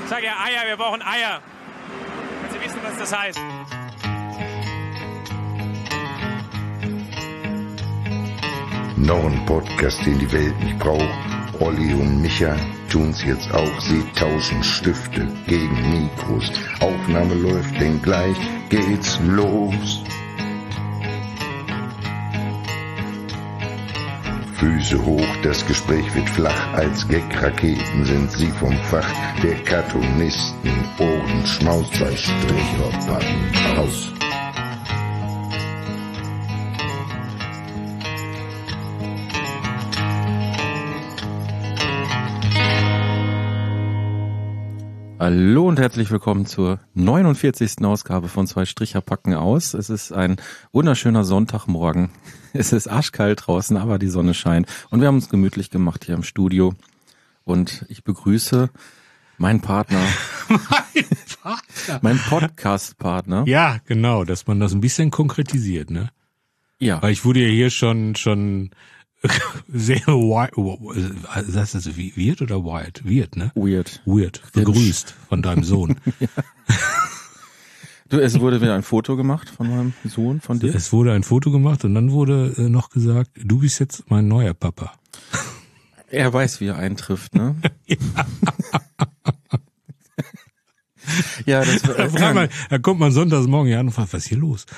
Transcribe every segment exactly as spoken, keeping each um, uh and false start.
Sag ja Eier, wir brauchen Eier. Wenn Sie wissen, was das heißt. Noch ein Podcast, den die Welt nicht braucht. Olli und Micha tun's jetzt auch. Sie tauschen Stifte gegen Mikros. Aufnahme läuft, denn gleich geht's los. Füße hoch, das Gespräch wird flach. Als Gag-Raketen sind sie vom Fach der Cartoonisten. Ohrenschmaus, zwei Stricher packen aus. Hallo und herzlich willkommen zur neunundvierzigsten Ausgabe von Zwei Stricher packen aus. Es ist ein wunderschöner Sonntagmorgen. Es ist arschkalt draußen, aber die Sonne scheint. Und wir haben uns gemütlich gemacht hier im Studio. Und ich begrüße meinen Partner. mein Partner. Mein Podcast-Partner. Ja, genau, dass man das ein bisschen konkretisiert, ne? Ja. Weil ich wurde ja hier schon, schon sehr wild, das ist weird oder wild? Weird, ne? Weird. Weird. Begrüßt von deinem Sohn. Ja. Du, es wurde wieder ein Foto gemacht von meinem Sohn, von dir. Es wurde ein Foto gemacht und dann wurde äh, noch gesagt, du bist jetzt mein neuer Papa. Er weiß, wie er eintrifft, ne? Ja. Ja, das da, äh, man, da kommt man sonntags morgen hier an und fragt, was ist hier los?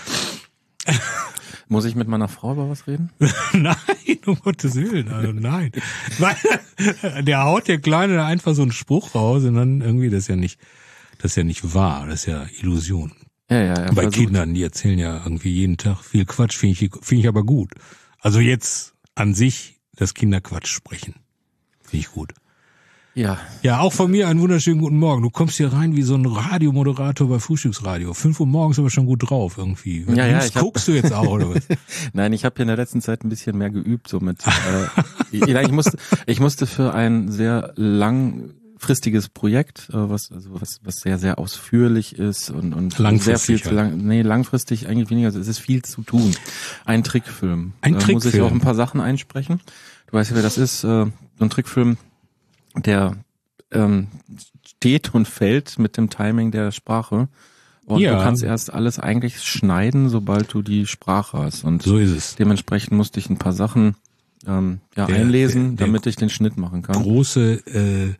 Muss ich mit meiner Frau über was reden? Nein, um Gottes Willen, also nein. Weil der haut der Kleine da einfach so einen Spruch raus und dann irgendwie, das ist ja nicht, das ist ja nicht wahr, das ist ja Illusion. Ja, ja, Bei versucht. Kindern, die erzählen ja irgendwie jeden Tag viel Quatsch, finde ich, finde ich aber gut. Also jetzt an sich das Kinderquatsch sprechen, finde ich gut. Ja. Ja, auch von mir einen wunderschönen guten Morgen. Du kommst hier rein wie so ein Radiomoderator bei Frühstücksradio. Fünf Uhr morgens aber schon gut drauf irgendwie. Ja, ja, ich guckst hab... du jetzt auch, oder was? Nein, ich habe ja in der letzten Zeit ein bisschen mehr geübt, so mit, äh, ich, ich musste, ich musste für ein sehr langfristiges Projekt, äh, was, also was, was sehr, sehr ausführlich ist und, und sehr viel zu lang, nee, langfristig eigentlich weniger, also es ist viel zu tun. Ein Trickfilm. Ein da Trickfilm. Muss ich auch ein paar Sachen einsprechen. Du weißt ja, wer das ist, äh, so ein Trickfilm, der ähm, steht und fällt mit dem Timing der Sprache. Und ja. Du kannst erst alles eigentlich schneiden, sobald du die Sprache hast. Und so ist es. Dementsprechend musste ich ein paar Sachen ähm, ja, der, einlesen, der, der damit ich den Schnitt machen kann. Große äh,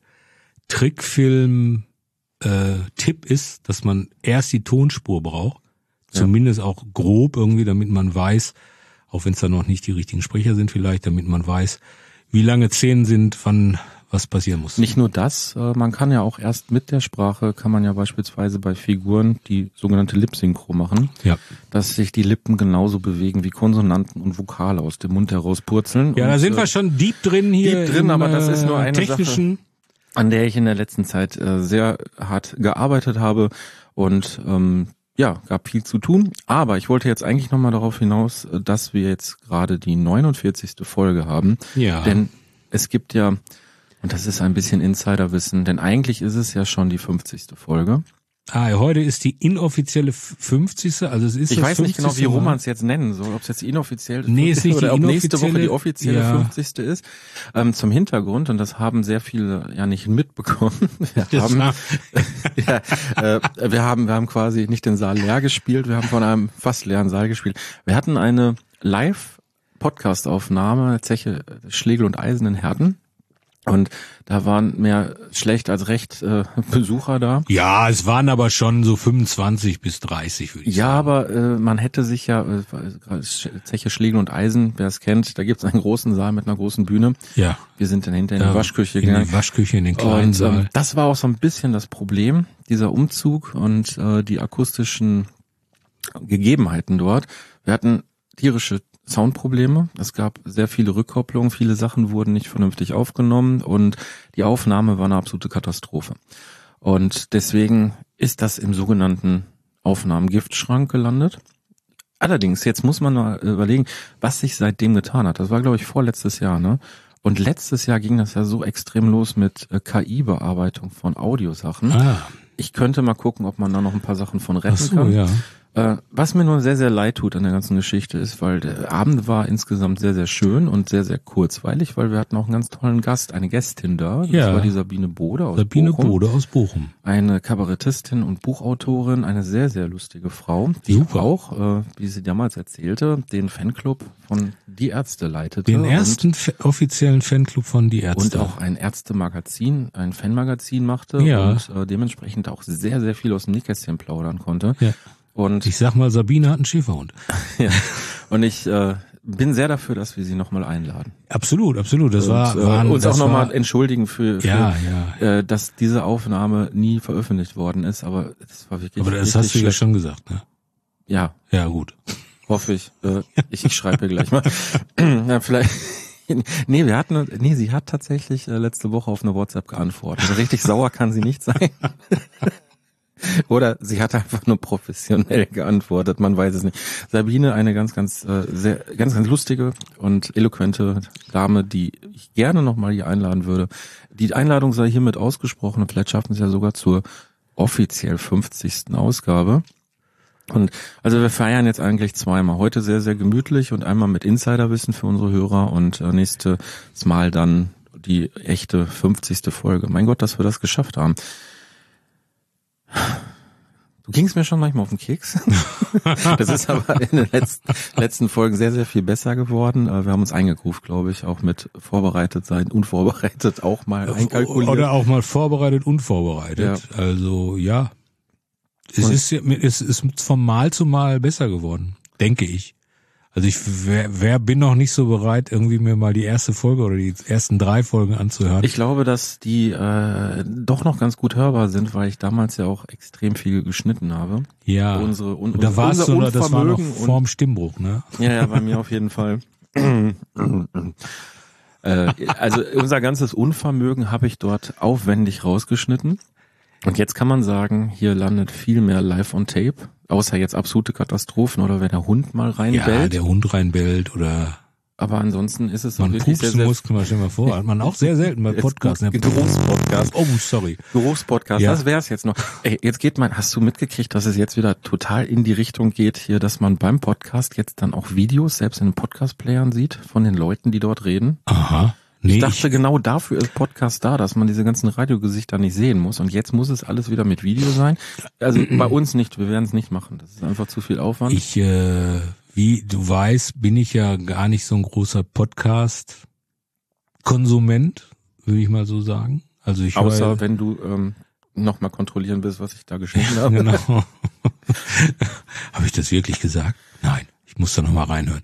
Trickfilm äh, Tipp ist, dass man erst die Tonspur braucht. Zumindest ja. auch grob irgendwie, damit man weiß, auch wenn es da noch nicht die richtigen Sprecher sind vielleicht, damit man weiß, wie lange Szenen sind, wann was passieren muss. Nicht nur das, äh, man kann ja auch erst mit der Sprache, kann man ja beispielsweise bei Figuren die sogenannte Lip-Synchro machen, ja. dass sich die Lippen genauso bewegen wie Konsonanten und Vokale aus dem Mund heraus purzeln. Ja, und, da sind äh, wir schon deep drin hier. Deep drin, im, aber das ist nur eine technischen Sache, an der ich in der letzten Zeit äh, sehr hart gearbeitet habe und ähm, ja, gab viel zu tun, aber ich wollte jetzt eigentlich nochmal darauf hinaus, dass wir jetzt gerade die neunundvierzigste Folge haben, ja. denn es gibt ja, und das ist ein bisschen Insiderwissen, denn eigentlich ist es ja schon die fünfzigste Folge. Ah, heute ist die inoffizielle fünfzigste Also es ist ich das weiß nicht genau, wie rum Mal. man es jetzt nennen soll, ob es jetzt die inoffizielle nee, ist nicht oder die ob nächste Woche die offizielle ja. fünfzigste ist. Ähm, zum Hintergrund, und das haben sehr viele ja nicht mitbekommen, wir das haben, ja, äh, wir haben wir haben quasi nicht den Saal leer gespielt, wir haben von einem fast leeren Saal gespielt. Wir hatten eine Live-Podcast-Aufnahme, Zeche Schlegel und Eisen in Herten. Und da waren mehr schlecht als recht äh, Besucher da. Ja, es waren aber schon so fünfundzwanzig bis dreißig, würde ich ja, sagen. Ja, aber äh, man hätte sich ja, äh, Zeche Schlegel und Eisen, wer es kennt, da gibt es einen großen Saal mit einer großen Bühne. Ja. Wir sind dann hinter in ja, die Waschküche in gegangen. In die Waschküche, in den kleinen und, Saal. Ähm, das war auch so ein bisschen das Problem, dieser Umzug und äh, die akustischen Gegebenheiten dort. Wir hatten tierische Soundprobleme. Es gab sehr viele Rückkopplungen, viele Sachen wurden nicht vernünftig aufgenommen und die Aufnahme war eine absolute Katastrophe. Und deswegen ist das im sogenannten Aufnahmengiftschrank gelandet. Allerdings, jetzt muss man mal überlegen, was sich seitdem getan hat. Das war, glaube ich, vorletztes Jahr, ne? Und letztes Jahr ging das ja so extrem los mit K I-Bearbeitung von Audiosachen. Ah. Ich könnte mal gucken, ob man da noch ein paar Sachen von retten Ach so, kann. Ja. Äh, was mir nur sehr, sehr leid tut an der ganzen Geschichte ist, weil der Abend war insgesamt sehr, sehr schön und sehr, sehr kurzweilig, weil wir hatten auch einen ganz tollen Gast, eine Gästin da. Das Ja. war die Sabine Bode aus Sabine Bochum. Bode aus Bochum. Eine Kabarettistin und Buchautorin, eine sehr, sehr lustige Frau, die Super. auch, äh, wie sie damals erzählte, den Fanclub von Die Ärzte leitete. Den ersten f- offiziellen Fanclub von Die und, Ärzte. und auch ein Ärztemagazin, ein Fanmagazin machte Ja. und äh, dementsprechend auch sehr, sehr viel aus dem Nähkästchen plaudern konnte. Ja. Und Ich sag mal, Sabine hat einen Schäferhund. ja, und ich äh, bin sehr dafür, dass wir sie nochmal einladen. Absolut, absolut. Das und, war, äh, waren, uns das auch nochmal war, entschuldigen für, für Ja, ja. Äh, dass diese Aufnahme nie veröffentlicht worden ist, aber das war wirklich Aber das richtig hast du ja schlecht. schon gesagt, ne? Ja, Ja, gut. hoffe ich. Äh, ich ich schreibe ihr gleich mal. Ja, vielleicht. Nee, wir hatten, nee, sie hat tatsächlich äh, letzte Woche auf eine WhatsApp geantwortet. Also richtig sauer kann sie nicht sein. Oder sie hat einfach nur professionell geantwortet, man weiß es nicht. Sabine, eine ganz, ganz, äh, sehr, ganz, ganz lustige und eloquente Dame, die ich gerne nochmal hier einladen würde. Die Einladung sei hiermit ausgesprochen und vielleicht schaffen wir es ja sogar zur offiziell fünfzigsten Ausgabe. Und also wir feiern jetzt eigentlich zweimal. Heute sehr, sehr gemütlich und einmal mit Insiderwissen für unsere Hörer und äh, nächstes Mal dann die echte fünfzigste Folge. Mein Gott, dass wir das geschafft haben. Du gingst mir schon manchmal auf den Keks. Das ist aber in den letzten, letzten Folgen sehr, sehr viel besser geworden. Wir haben uns eingegruft, glaube ich, auch mit vorbereitet sein, unvorbereitet auch mal einkalkuliert. Oder auch mal vorbereitet, unvorbereitet. Ja. Also, ja. Es Und- ist, es ist von Mal zu Mal besser geworden, denke ich. Also ich wer, wer bin noch nicht so bereit, irgendwie mir mal die erste Folge oder die ersten drei Folgen anzuhören. Ich glaube, dass die äh, doch noch ganz gut hörbar sind, weil ich damals ja auch extrem viel geschnitten habe. ja. Unsere, un, Und da warst unser du, noch- das war noch Unvermögen und- vorm Stimmbruch, ne? Ja, ja, bei mir auf jeden Fall. äh, also unser ganzes Unvermögen habe ich dort aufwendig rausgeschnitten. Und jetzt kann man sagen, hier landet viel mehr live on tape, außer jetzt absolute Katastrophen oder wenn der Hund mal Ja, reinbellt. der Hund reinbellt oder Aber ansonsten ist es doch man wirklich sehr, pupsen sehr muss, kann man stell mal vor. Hat man auch sehr selten bei Jetzt Podcasts. gut, Geruchspodcast. Oh, sorry. Geruchspodcast, Ja. das wär's jetzt noch. Ey, jetzt geht man, hast du mitgekriegt, dass es jetzt wieder total in die Richtung geht hier, dass man beim Podcast jetzt dann auch Videos selbst in den Podcast-Playern sieht von den Leuten, die dort reden? Aha. Nee, Ich dachte, genau dafür ist Podcast da, dass man diese ganzen Radiogesichter nicht sehen muss. Und jetzt muss es alles wieder mit Video sein. Also bei uns nicht, wir werden es nicht machen. Das ist einfach zu viel Aufwand. Ich, äh, wie du weißt, bin ich ja gar nicht so ein großer Podcast-Konsument, würde ich mal so sagen. Also ich Außer höre, wenn du ähm, nochmal kontrollieren willst, was ich da geschnitten habe. genau. Habe ich das wirklich gesagt? Nein, ich muss da nochmal reinhören.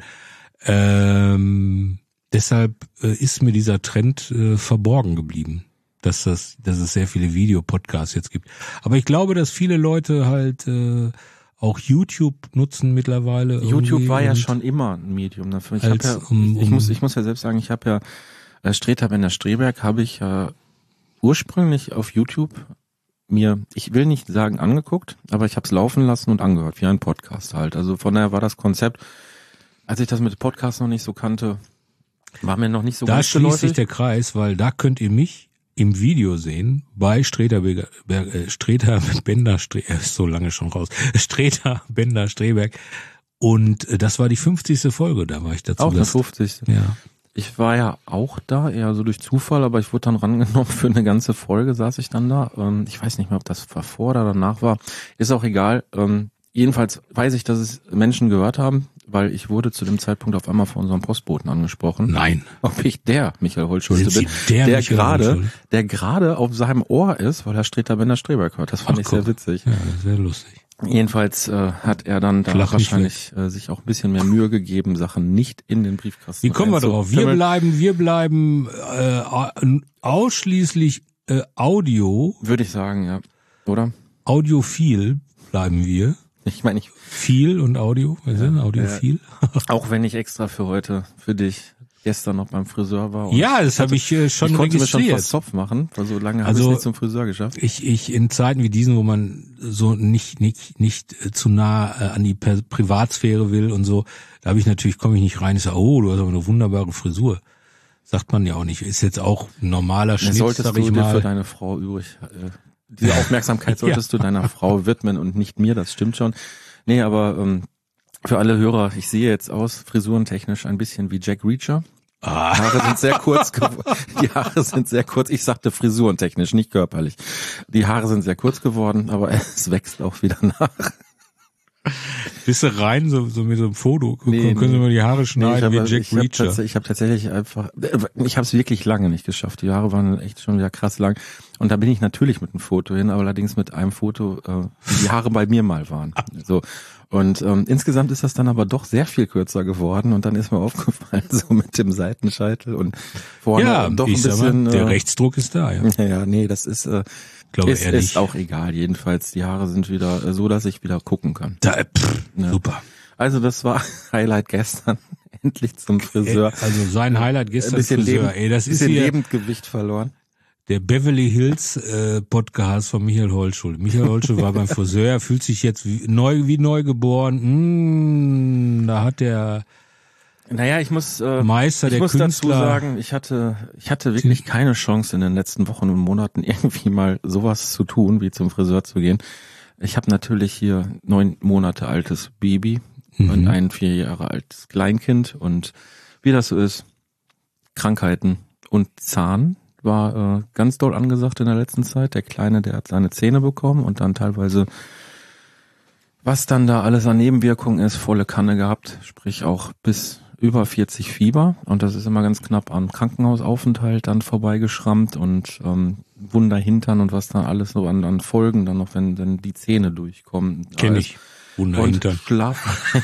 Ähm, deshalb äh, ist mir dieser Trend äh, verborgen geblieben, dass das, dass es sehr viele Videopodcasts jetzt gibt. Aber ich glaube, dass viele Leute halt äh, auch YouTube nutzen mittlerweile. YouTube irgendwie war ja und- schon immer ein Medium dafür. Ich, Als, hab ja, um- ich, ich um- muss, ich muss ja selbst sagen, ich habe ja äh, Streter Bender Streberg habe ich ja ursprünglich auf YouTube mir, ich will nicht sagen angeguckt, aber ich habe es laufen lassen und angehört, wie ein Podcast halt. Also von daher war das Konzept, als ich das mit Podcast noch nicht so kannte, war mir noch nicht so Da ganz schließt sich geläufig. der Kreis, weil da könnt ihr mich im Video sehen bei Streter, Berger, Berg, äh, Streter Bender Streberg, äh, ist so lange schon raus, Streter Bender Streberg. Und äh, das war die fünfzigste Folge, da war ich dazu Auch eine Gast. fünfzigste. Ja. Ich war ja auch da, eher so durch Zufall, aber ich wurde dann rangenommen für eine ganze Folge, saß ich dann da. Ähm, ich weiß nicht mehr, ob das vor oder danach war. Ist auch egal. Ähm, jedenfalls weiß ich, dass es Menschen gehört haben, weil ich wurde zu dem Zeitpunkt auf einmal von unserem Postboten angesprochen. Nein. Ob ich der Michael Holtschulte Sind bin, Sie der der Michael gerade, Holtschulte? der gerade auf seinem Ohr ist, weil er Streter Bender Streberg hört. Das fand Ach, ich sehr guck. witzig. Ja, sehr lustig. Jedenfalls äh, hat er dann da Flach nicht wahrscheinlich äh, sich auch ein bisschen mehr Mühe gegeben, Sachen nicht in den Briefkasten Wie kommen wir drauf? Wir einzufimmeln. bleiben, wir bleiben äh, ausschließlich äh, Audio, Würde ich sagen, ja. Oder? audiophil bleiben wir. Ich meine, ich, Viel und Audio, wir sind audiophil. auch wenn ich extra für heute, für dich, gestern noch beim Friseur war. und Ja, das habe ich äh, schon ich konnte mir schon registriert. fast Zopf machen, weil so lange habe Also- ich es nicht zum Friseur geschafft. Ich, ich in Zeiten wie diesen, wo man so nicht nicht nicht äh, zu nah äh, an die per Privatsphäre will und so, da habe ich natürlich komme ich nicht rein. Ich sage, oh, du hast aber eine wunderbare Frisur. Sagt man ja auch nicht. Ist jetzt auch ein normaler Das Schnitt, solltest sag du ich dir für mal. deine Frau übrig, äh, diese Aufmerksamkeit solltest du deiner Frau widmen und nicht mir, das stimmt schon. Nee, aber ähm, für alle Hörer, ich sehe jetzt aus, frisurentechnisch ein bisschen wie Jack Reacher. Ah. Die Haare sind sehr kurz geworden. Die Haare sind sehr kurz. Ich sagte frisurentechnisch, nicht körperlich. Die Haare sind sehr kurz geworden, aber es wächst auch wieder nach. Bist du rein, so, so mit so einem Foto? Nee, Können Sie nee. mal die Haare schneiden nee, wie Jack ich hab Reacher? tats- ich habe tatsächlich einfach, ich habe es wirklich lange nicht geschafft. Die Haare waren echt schon wieder krass lang. Und da bin ich natürlich mit einem Foto hin, aber allerdings mit einem Foto, äh, wie die Haare bei mir mal waren. So. Und ähm, insgesamt ist das dann aber doch sehr viel kürzer geworden und dann ist mir aufgefallen, so mit dem Seitenscheitel und vorne Ja, doch ein ich sag bisschen. mal, der äh, Rechtsdruck ist da, ja. Ja, ja, nee, das ist, äh, Glaube ist, ehrlich. ist auch egal. Jedenfalls, die Haare sind wieder äh, so, dass ich wieder gucken kann. Da, pff, Ja. Super. Also das war Highlight gestern. Endlich zum Friseur. Also sein Highlight Ein gestern bisschen, Friseur. Leben, Ey, das ist bisschen hier Lebendgewicht verloren. der Beverly Hills äh, Podcast von Michael Holschul. Michael Holschul war beim Friseur, er fühlt sich jetzt wie neu, wie neu geboren. Mm, da hat der Naja, ich muss, äh, Meister ich der muss Künstler. dazu sagen, ich hatte, ich hatte wirklich keine Chance in den letzten Wochen und Monaten irgendwie mal sowas zu tun, wie zum Friseur zu gehen. Ich habe natürlich hier neun Monate altes Baby Mhm. und ein vier Jahre altes Kleinkind und wie das so ist, Krankheiten und Zahn war äh, ganz doll angesagt in der letzten Zeit. Der Kleine, der hat seine Zähne bekommen und dann teilweise, was dann da alles an Nebenwirkungen ist, volle Kanne gehabt, sprich auch bis über vierzig Fieber und das ist immer ganz knapp am Krankenhausaufenthalt dann vorbeigeschrammt und ähm, Wunderhintern und was da alles so an, an Folgen dann noch, wenn, wenn die Zähne durchkommen. Kenn Alles. ich. Wunderhintern. Und Schlaf.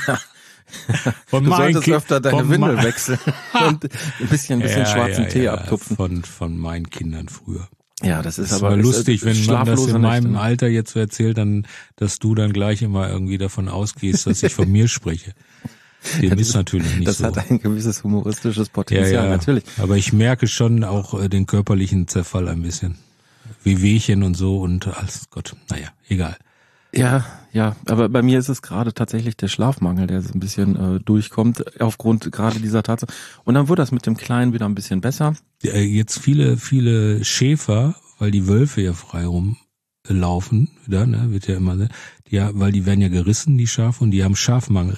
Von Du meinen solltest Ki- öfter deine von Windel mein- wechseln und ein bisschen, ein bisschen Ja, schwarzen ja, Tee ja, abtupfen. Von, von meinen Kindern früher. Ja, das ist Das aber war ist, lustig, äh, wenn man das schlaflose in meinem Nächte, ne? Alter jetzt so erzählt, dann, dass du dann gleich immer irgendwie davon ausgehst, dass ich von mir spreche. Dem ist natürlich nicht Das so. hat ein gewisses humoristisches Ja, Potenzial, ja, natürlich. aber ich merke schon auch äh, den körperlichen Zerfall ein bisschen. Wie Wehchen und so und alles Gott. Naja, egal. Ja, ja, aber bei mir ist es gerade tatsächlich der Schlafmangel, der so ein bisschen äh, durchkommt, aufgrund gerade dieser Tatsache. Und dann wurde das mit dem Kleinen wieder ein bisschen besser. Äh, Jetzt viele, viele Schäfer, weil die Wölfe ja frei rumlaufen, wieder, ne, wird ja immer, ne, die, ja, weil die werden ja gerissen, die Schafe, und die haben Schafmangel.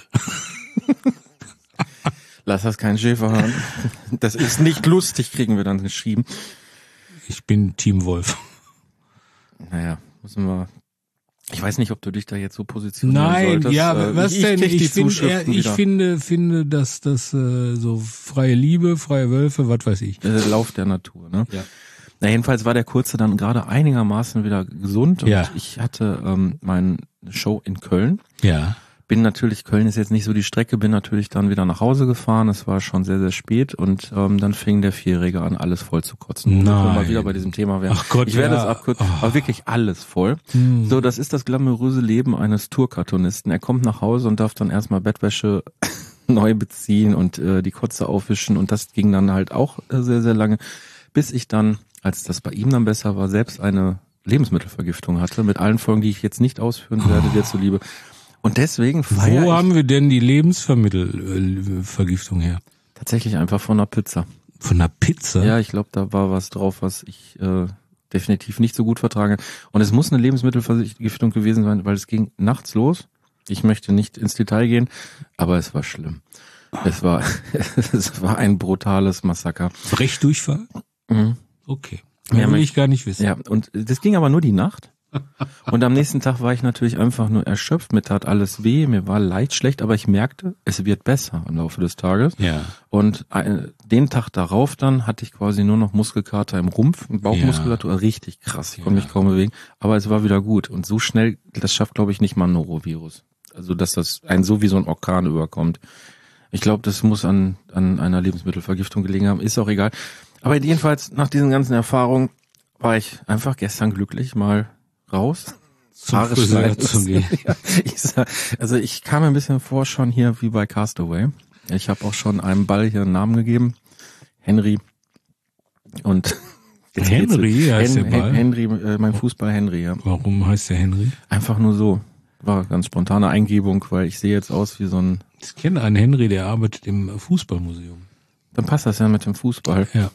Lass das kein Schäfer hören. Das ist nicht lustig, kriegen wir dann geschrieben. Ich bin Team Wolf. Naja, müssen wir. Ich weiß nicht, ob du dich da jetzt so positionieren Nein, solltest. ja, Äh, was ich, denn? Ich, krieg die Ich, find, ja, Zuschriften ich wieder. finde, finde, dass das äh, so freie Liebe, freie Wölfe, was weiß ich. Der Lauf der Natur, ne? Ja. Na, jedenfalls war der Kurze dann gerade einigermaßen wieder gesund und Ja. ich hatte ähm, meine Show in Köln. Ja. Bin natürlich, Köln ist jetzt nicht so die Strecke, bin natürlich dann wieder nach Hause gefahren. Es war schon sehr, sehr spät und ähm, dann fing der Vierjährige an, alles voll zu kotzen. Und wenn wir mal wieder bei diesem Thema werden. Ach Gott, ich werde ja. es abkürzen, Oh. aber wirklich alles voll. Hm. So, das ist das glamouröse Leben eines Tourkartonisten. Er kommt nach Hause und darf dann erstmal Bettwäsche neu beziehen und äh, die Kotze aufwischen und das ging dann halt auch äh, sehr, sehr lange, bis ich dann, als das bei ihm dann besser war, selbst eine Lebensmittelvergiftung hatte, mit allen Folgen, die ich jetzt nicht ausführen werde, dir zuliebe. Und deswegen feiere Wo ich haben wir denn die Lebensmittelvergiftung her? tatsächlich einfach von einer Pizza. Von einer Pizza? Ja, ich glaube, da war was drauf, was ich äh, definitiv nicht so gut vertrage. Und es muss eine Lebensmittelvergiftung gewesen sein, weil es ging nachts los. Ich möchte nicht ins Detail gehen, aber es war schlimm. Es war, es war ein brutales Massaker. Brechdurchfall? Mhm. Okay. Ja, Mehr will mein- ich gar nicht wissen. Ja, und das ging aber nur die Nacht. Und am nächsten Tag war ich natürlich einfach nur erschöpft. Mir tat alles weh, mir war leicht schlecht, aber ich merkte, es wird besser im Laufe des Tages. Ja. Und äh, den Tag darauf dann hatte ich quasi nur noch Muskelkater im Rumpf, Bauchmuskulatur, richtig krass. Ich konnte mich kaum bewegen, aber es war wieder gut. Und so schnell, das schafft, glaube ich, nicht mal ein Norovirus. Also, dass das einen so wie so ein Orkan überkommt. Ich glaube, das muss an, an einer Lebensmittelvergiftung gelegen haben. Ist auch egal. Aber jedenfalls, nach diesen ganzen Erfahrungen, war ich einfach gestern glücklich, mal raus. Zum Haare Friseur schneiden. zu gehen. Ja, ich sag, also ich kam mir ein bisschen vor schon hier wie bei Castaway. Ich habe auch schon einem Ball hier einen Namen gegeben. Henry. Und jetzt geht's- Henry heißt Hen- der Ball? Henry, äh, mein Fußball Henry, ja. Warum heißt der Henry? Einfach nur so. War ganz spontane Eingebung, weil ich sehe jetzt aus wie so ein, Ich kenne einen Henry, der arbeitet im Fußballmuseum. dann passt das ja mit dem Fußball. Ja.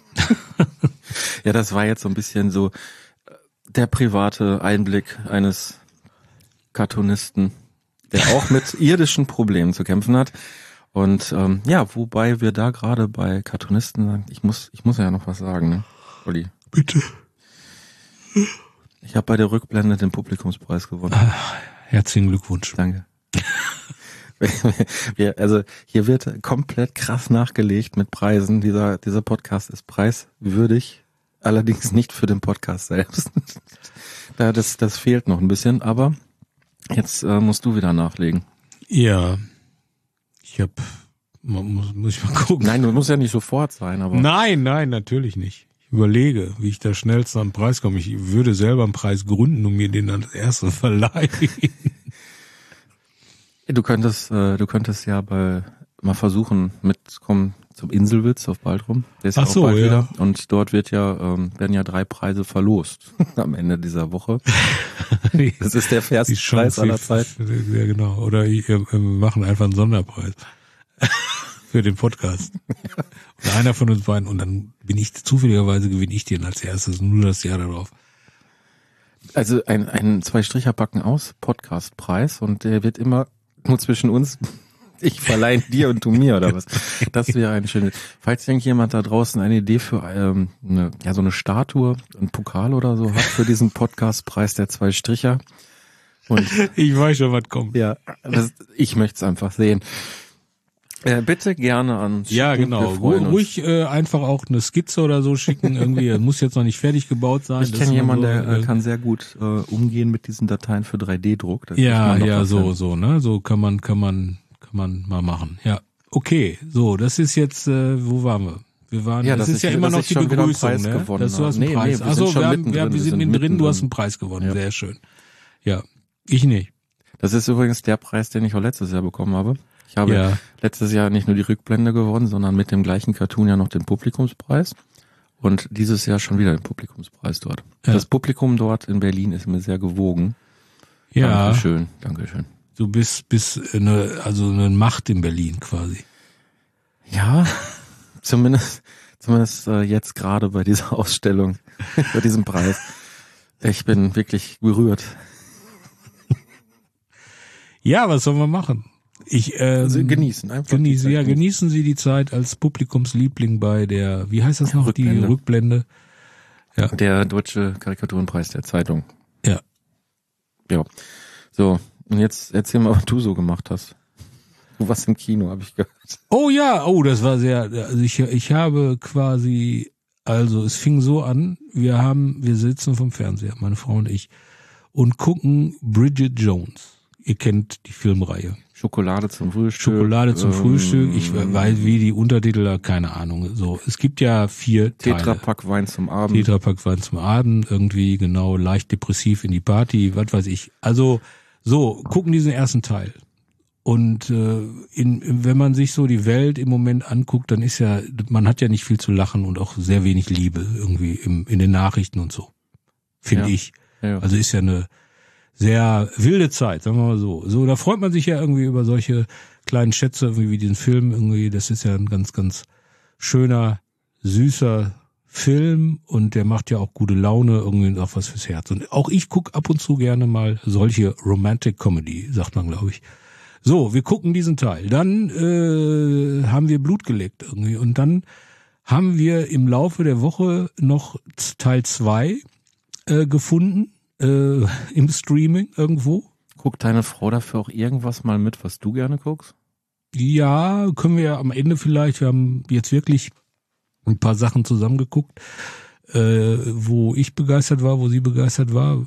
Ja, das war jetzt so ein bisschen so äh, der private Einblick eines Cartoonisten. der auch mit irdischen Problemen zu kämpfen hat. Und ähm, ja, wobei wir da gerade bei Cartoonisten sagen, ich muss, ich muss ja noch was sagen, ne, Olli? Bitte. Ich habe bei der Rückblende den Publikumspreis gewonnen. Ah, herzlichen Glückwunsch. Danke. Wir, also hier wird komplett krass nachgelegt mit Preisen. Dieser dieser Podcast ist preiswürdig, allerdings nicht für den Podcast selbst. Da das das fehlt noch ein bisschen, aber jetzt äh, musst du wieder nachlegen. Ja, ich hab, muss, muss ich mal gucken. Nein, du musst ja nicht sofort sein, aber Nein, nein, natürlich nicht. Ich überlege, wie ich da schnellst an den Preis komme. Ich würde selber einen Preis gründen und mir den als erstes verleihen. du könntest äh, du könntest ja bei mal versuchen mitkommen zum Inselwitz auf Baltrum. Der ist Ach ja auch so, bald ja. wieder. Und dort wird ja ähm, werden ja drei Preise verlost am Ende dieser Woche. Das ist der fairste Die Preis Chance, aller Zeiten. Ja, genau. Oder wir wir machen einfach einen Sonderpreis für den Podcast. Und einer von uns beiden, und dann bin ich, zufälligerweise gewinne ich den als erstes, nur das Jahr darauf. Also ein, ein Zwei-Stricher-Backen aus Podcastpreis und der wird immer nur zwischen uns, ich verleihe dir und du mir oder was. Das wäre ein schönes. Falls irgendjemand da draußen eine Idee für ähm, eine, ja so eine Statue, ein Pokal oder so hat für diesen Podcastpreis der Zwei-Stricher. Und Ich weiß schon, was kommt. ja, das, ich möchte es einfach sehen. Äh, bitte gerne an. Ja, genau. Ru- Ruhig äh, einfach auch eine Skizze oder so schicken. Irgendwie, das muss jetzt noch nicht fertig gebaut sein. Ich Das kenne ist jemanden, so, der äh, äh, kann sehr gut äh, umgehen mit diesen Dateien für drei D Druck. Das muss Ja, man noch ja, was so, finden. so, ne? So kann man, kann man, kann man mal machen. Ja. Okay, so, das ist jetzt, äh, wo waren wir? Wir waren, Ja, das dass ist ja ich- immer dass noch ich die schon wieder einen Begrüßung, Preis ne? gewonnen Dass du hast habe. einen Nee, Preis. nee, wir Ach so, sind schon wir, haben, mittendrin, ja, wir wir sind sind mittendrin, du hast einen mittendrin. Preis gewonnen. Ja. Sehr schön. Ja, ich nicht. Das ist übrigens der Preis, den ich auch letztes Jahr bekommen habe. Ich habe Ja. letztes Jahr nicht nur die Rückblende gewonnen, sondern mit dem gleichen Cartoon ja noch den Publikumspreis. Und dieses Jahr schon wieder den Publikumspreis dort. Ja. Das Publikum dort in Berlin ist mir sehr gewogen. Ja, Dankeschön, Dankeschön. du bist, bist eine, also eine Macht in Berlin quasi. Ja, zumindest, zumindest äh, jetzt gerade bei dieser Ausstellung, bei diesem Preis. Ich bin wirklich berührt. Ja, was sollen wir machen? Ich ähm, Also genießen, einfach die genießen, Zeit ja, genießen. genießen Sie die Zeit als Publikumsliebling bei der, wie heißt das noch, Rückblende. die Rückblende? Der Deutsche Karikaturenpreis der Zeitung. Ja. Ja. So, und jetzt erzähl mal, was du so gemacht hast. Du warst im Kino, habe ich gehört. Oh ja, oh, das war sehr, also ich, ich habe quasi, also es fing so an, wir haben, wir sitzen vom Fernseher, meine Frau und ich, und gucken Bridget Jones. Ihr kennt die Filmreihe. Schokolade zum Frühstück. Schokolade zum ähm, Frühstück. Ich weiß, wie die Untertitel, keine Ahnung. So, es gibt ja vier Teile. Tetrapack Wein zum Abend. Tetrapack Wein zum Abend, irgendwie genau leicht depressiv in die Party, was weiß ich. Also so, gucken diesen ersten Teil. Und äh, in, wenn man sich so die Welt im Moment anguckt, dann ist ja, man hat ja nicht viel zu lachen und auch sehr wenig Liebe irgendwie im, in den Nachrichten und so, finde Ja. ich. Ja. Also ist ja eine sehr wilde Zeit, sagen wir mal so. So, da freut man sich ja irgendwie über solche kleinen Schätze, irgendwie wie diesen Film irgendwie. Das ist ja ein ganz, ganz schöner, süßer Film und der macht ja auch gute Laune, irgendwie auch was fürs Herz. Und auch ich guck ab und zu gerne mal solche Romantic Comedy, sagt man, glaube ich. So, wir gucken diesen Teil. Dann äh, haben wir Blut geleckt irgendwie und dann haben wir im Laufe der Woche noch Teil zwei äh, gefunden äh, im Streaming irgendwo. Guckt deine Frau dafür auch irgendwas mal mit, was du gerne guckst? Ja, können wir ja am Ende vielleicht. Wir haben jetzt wirklich ein paar Sachen zusammengeguckt, äh, wo ich begeistert war, wo sie begeistert war.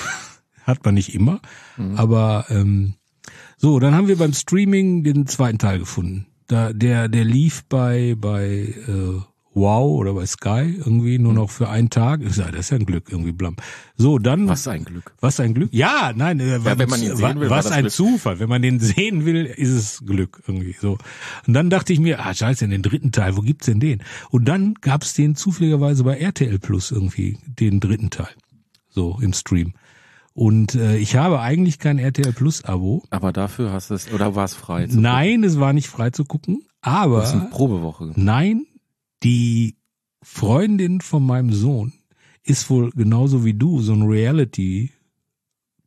Hat man nicht immer, mhm. aber ähm, so, dann haben wir beim Streaming den zweiten Teil gefunden. Da der der lief bei bei äh, Wow oder bei Sky irgendwie nur noch für einen Tag. Ich sag, das ist ja ein Glück irgendwie blam. So, dann Was ein Glück. Was ein Glück? Ja, nein, äh, Ja, wenn man ihn sehen will, war was das ein Glück. Zufall. Wenn man den sehen will, ist es Glück irgendwie so. Und dann dachte ich mir, ah scheiße, den dritten Teil, wo gibt's denn den? Und dann gab's den zufälligerweise bei R T L Plus irgendwie, den dritten Teil. So im Stream. Und äh, ich habe eigentlich kein R T L Plus Abo. Aber dafür hast du es, oder war es frei? Nein, es war nicht frei zu gucken, aber Das ist eine Probewoche. nein, die Freundin von meinem Sohn ist wohl genauso wie du so ein Reality-Typ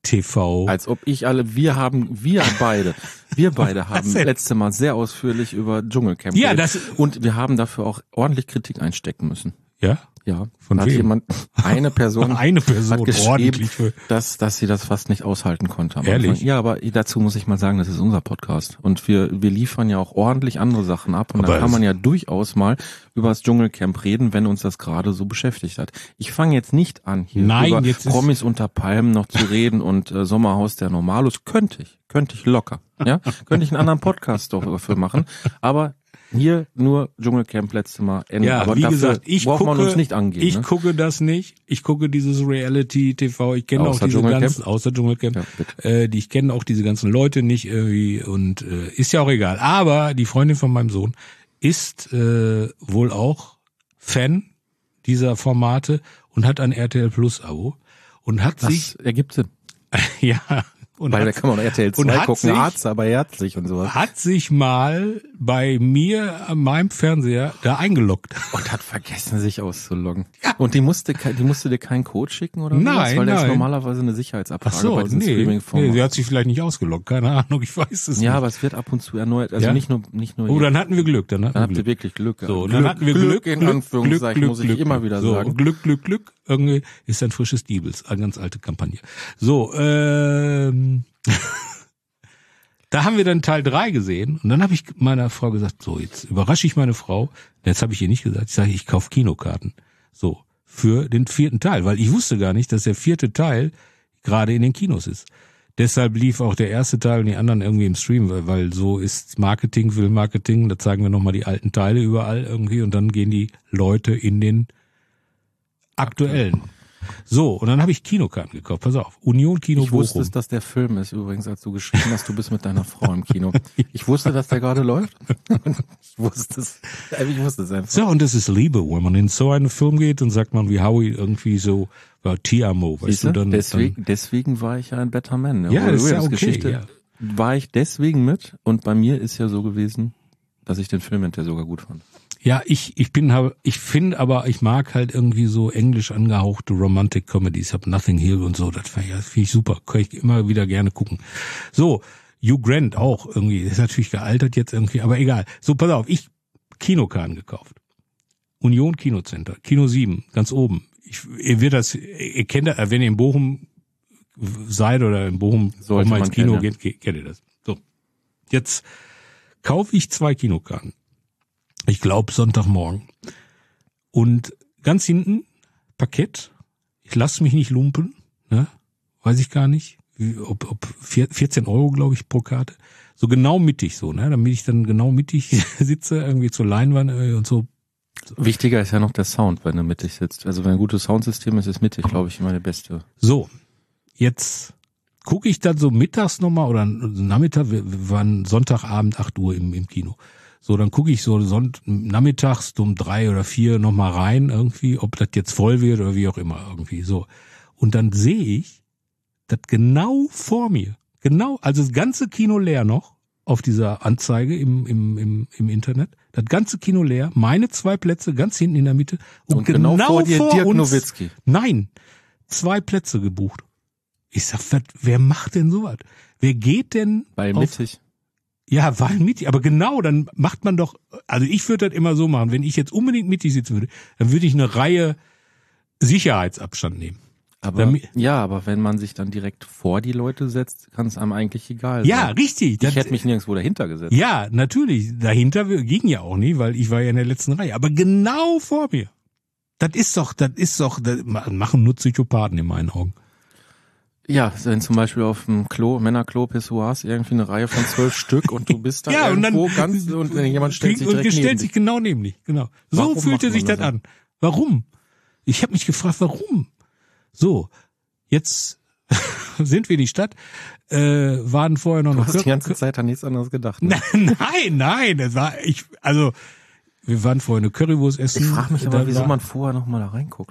T V. Als ob ich alle, wir haben, wir beide, wir beide haben letzte Mal sehr ausführlich über Dschungelcamp Ja, geredet. das Und wir haben dafür auch ordentlich Kritik einstecken müssen. Ja? Ja. Von da hat wem? jemand, eine Person, Eine Person hat geschrieben, ordentlich für- dass, dass sie das fast nicht aushalten konnte. am Ehrlich? Anfang. Ja, aber dazu muss ich mal sagen, das ist unser Podcast. Und wir, wir liefern ja auch ordentlich andere Sachen ab. Und Aber da kann es- man ja durchaus mal über das Dschungelcamp reden, wenn uns das gerade so beschäftigt hat. Ich fange jetzt nicht an, hier Nein, über jetzt ist- Promis unter Palmen noch zu reden und äh, Sommerhaus der Normalos. Könnte ich, könnte ich locker. Ja, könnte ich einen anderen Podcast dafür machen. Aber hier nur Dschungelcamp letzte Mal Ende. Ja, aber wie dafür gesagt, ich braucht gucke, man uns nicht angehen. ich ne? gucke das nicht. Ich gucke dieses Reality-T V. Ich kenne auch Außer diese Dschungelcamp? ganzen, außer Dschungelcamp, Ja, bitte. äh, die ich kenne auch diese ganzen Leute nicht irgendwie und äh, ist ja auch egal. Aber die Freundin von meinem Sohn ist äh, wohl auch Fan dieser Formate und hat ein R T L Plus Abo und hat sich Das ergibt Sinn. ja und Weil da hat, kann man R T L und zwei hat gucken, sich- Arzt, aber herzlich und sowas. hat sich mal bei mir an meinem Fernseher da eingeloggt. Und hat vergessen, sich auszuloggen. Und die musste, ke- die musste dir keinen Code schicken oder Nein, sowas? Weil das ist nein. normalerweise eine Ach Sicherheitsabfrage so, bei diesen nee, nee, Streaming-Formaten. sie hat sich vielleicht nicht ausgeloggt, keine Ahnung, ich weiß es Ja, nicht. aber es wird ab und zu erneuert. Also Ja? nicht nur, nicht nur. Oh, dann hatten wir Glück, dann hatten dann wir habt ihr Glück. wirklich Glück. So, Glück, dann hatten wir Glück, in Glück, Anführungszeichen, Glück, muss ich Glück, immer Glück. wieder so, sagen. Glück, Glück, Glück, irgendwie ist ein frisches Diebels, eine ganz alte Kampagne. So, ähm, da haben wir dann Teil drei gesehen und dann habe ich meiner Frau gesagt, so, jetzt überrasche ich meine Frau, jetzt habe ich ihr nicht gesagt, ich sage, ich kaufe Kinokarten. So, für den vierten Teil, weil ich wusste gar nicht, dass der vierte Teil gerade in den Kinos ist. Deshalb lief auch der erste Teil und die anderen irgendwie im Stream, weil, weil so ist Marketing, Filmmarketing, da zeigen wir nochmal die alten Teile überall irgendwie und dann gehen die Leute in den aktuellen. So, und dann habe ich Kinokarten gekauft, pass auf, Union Kino Ich wusste Bochum. es, dass der Film ist übrigens, als du geschrieben hast, du bist mit deiner Frau im Kino. Ich wusste, dass der gerade läuft. Ich wusste es. Ich wusste es einfach. So, und das ist Liebe, wenn man in so einen Film geht und sagt man wie Howie irgendwie so, war Ti amo, weißt du, dann, deswegen, dann deswegen war ich ja ein Better Man. Ne? Ja, Robbie das ist ja Williams okay, Geschichte ja. war ich deswegen mit und bei mir ist ja so gewesen, dass ich den Film hinterher sogar gut fand. Ja, ich ich bin hab- ich finde aber ich mag halt irgendwie so englisch angehauchte Romantic Comedies. Ich hab Nothing Hill und so, das finde ich, find ich super, kann ich immer wieder gerne gucken. So, Hugh Grant auch irgendwie, ist natürlich gealtert jetzt irgendwie, aber egal. So, pass auf, ich Kinokarten gekauft. Union Kinocenter, Kino sieben, ganz oben. Ich, ihr wird das, ihr kennt das, wenn ihr in Bochum seid oder in Bochum Sollte auch mal man ins Kino kennen, ja. geht, geht, kennt ihr das. So, jetzt kaufe ich zwei Kinokarten. Ich glaube Sonntagmorgen. Und ganz hinten, Parkett, ich lasse mich nicht lumpen, ne? Weiß ich gar nicht, wie, ob, ob vierzehn Euro, glaube ich, pro Karte. So genau mittig so, ne? Damit ich dann genau mittig sitze, irgendwie zur Leinwand äh, und so. Wichtiger ist ja noch der Sound, wenn du mittig sitzt. Also wenn ein gutes Soundsystem ist, ist mittig, glaube ich, immer der beste. So, jetzt gucke ich dann so mittags nochmal oder Nachmittag, wir, wir waren Sonntagabend acht Uhr im, im Kino. So, dann gucke ich so Sonnt- nachmittags um drei oder vier nochmal rein irgendwie, ob das jetzt voll wird oder wie auch immer irgendwie so. Und dann sehe ich, dass genau vor mir, genau, also das ganze Kino leer noch auf dieser Anzeige im, im, im, im Internet, das ganze Kino leer, meine zwei Plätze ganz hinten in der Mitte und, Und genau vor dir Dirk uns, Nowitzki. Nein, zwei Plätze gebucht. Ich sag, was, wer macht denn sowas? Wer geht denn Weil auf, mittig. Ja, weil mittig, aber genau, dann macht man doch, also ich würde das immer so machen, wenn ich jetzt unbedingt mittig sitzen würde, dann würde ich eine Reihe Sicherheitsabstand nehmen. Aber Damit- ja, aber wenn man sich dann direkt vor die Leute setzt, kann es einem eigentlich egal sein. Ja, richtig. Ich das- hätte mich nirgendwo dahinter gesetzt. Ja, natürlich. Dahinter ging ja auch nicht, weil ich war ja in der letzten Reihe. Aber genau vor mir. Das ist doch, das ist doch, das machen nur Psychopathen in meinen Augen. Ja, wenn zum Beispiel auf dem Klo, Männerklo, Pissoirs, irgendwie eine Reihe von zwölf Stück und du bist da Ja, und dann irgendwo ganz, und jemand stellt sich und direkt stellt neben sich dich. genau neben dich. Genau. So Warum fühlte macht sich man das das an. Warum? Ich habe mich gefragt, warum? So, jetzt sind wir in die Stadt, äh, waren vorher noch Du eine hast die ganze Zeit an nichts anderes gedacht. Ne? Nein, nein, das war ich, also wir waren vorher eine Currywurst essen. Ich frage mich aber, Da wieso war- man vorher noch mal da reinguckt.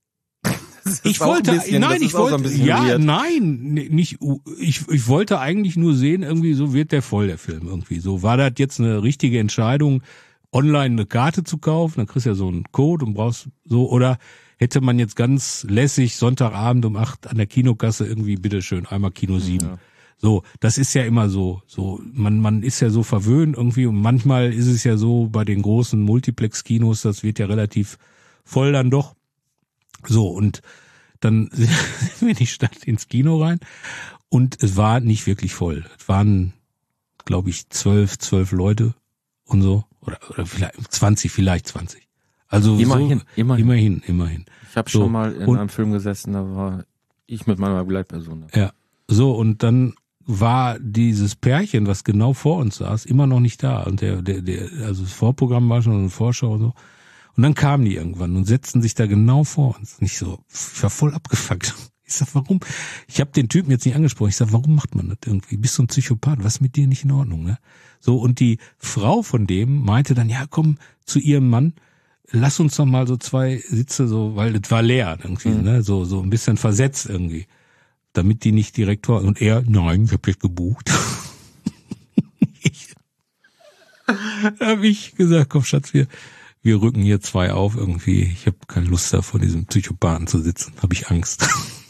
Das ist Ich auch ein wollte, bisschen- nein, das ich ist auch so ein wollte, bisschen ja, weird. nein, n- nicht, ich, ich wollte eigentlich nur sehen, irgendwie so wird der voll, der Film irgendwie. So war das jetzt eine richtige Entscheidung, online eine Karte zu kaufen, dann kriegst du ja so einen Code und brauchst so, oder hätte man jetzt ganz lässig Sonntagabend um acht an der Kinokasse irgendwie, bitteschön, einmal Kino sieben. Ja. So, das ist ja immer so, so, man, man ist ja so verwöhnt irgendwie und manchmal ist es ja so bei den großen Multiplex-Kinos, das wird ja relativ voll dann doch. So, und dann sind wir die Stadt ins Kino rein und es war nicht wirklich voll. Es waren, glaube ich, zwölf, zwölf Leute und so. Oder, oder vielleicht zwanzig, vielleicht zwanzig. Also immerhin, so, immerhin, immerhin, immerhin. Ich habe so, schon mal in einem Film gesessen, da war ich mit meiner Begleitperson. Ja, so und dann war dieses Pärchen, was genau vor uns saß, immer noch nicht da. Und der, der, der, also das Vorprogramm war schon eine Vorschau und so. Und dann kamen die irgendwann und setzten sich da genau vor uns. Nicht so, ich war voll abgefuckt. Ich sag, warum? Ich habe den Typen jetzt nicht angesprochen. Ich sag, warum macht man das irgendwie? Bist du ein Psychopath? Was ist mit dir nicht in Ordnung, ne? So, und die Frau von dem meinte dann, ja, komm zu ihrem Mann, lass uns doch mal so zwei Sitze so, weil das war leer irgendwie, mhm. ne? So, so ein bisschen versetzt irgendwie. Damit die nicht direkt vor, und er, nein, ich hab dich gebucht. ich, da hab ich gesagt, komm Schatz, wir, wir rücken hier zwei auf irgendwie. Ich habe keine Lust da vor diesem Psychopathen zu sitzen, habe ich Angst.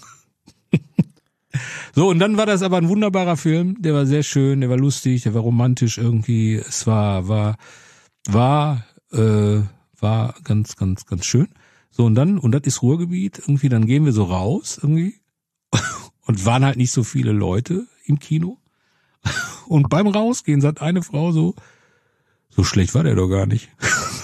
So, und dann war das aber ein wunderbarer Film, der war sehr schön, der war lustig, der war romantisch irgendwie, es war, war, war, äh, war ganz, ganz, ganz schön. So, und dann, und das ist Ruhrgebiet, irgendwie, dann gehen wir so raus, irgendwie, und waren halt nicht so viele Leute im Kino. Und beim Rausgehen sagt eine Frau so, so schlecht war der doch gar nicht.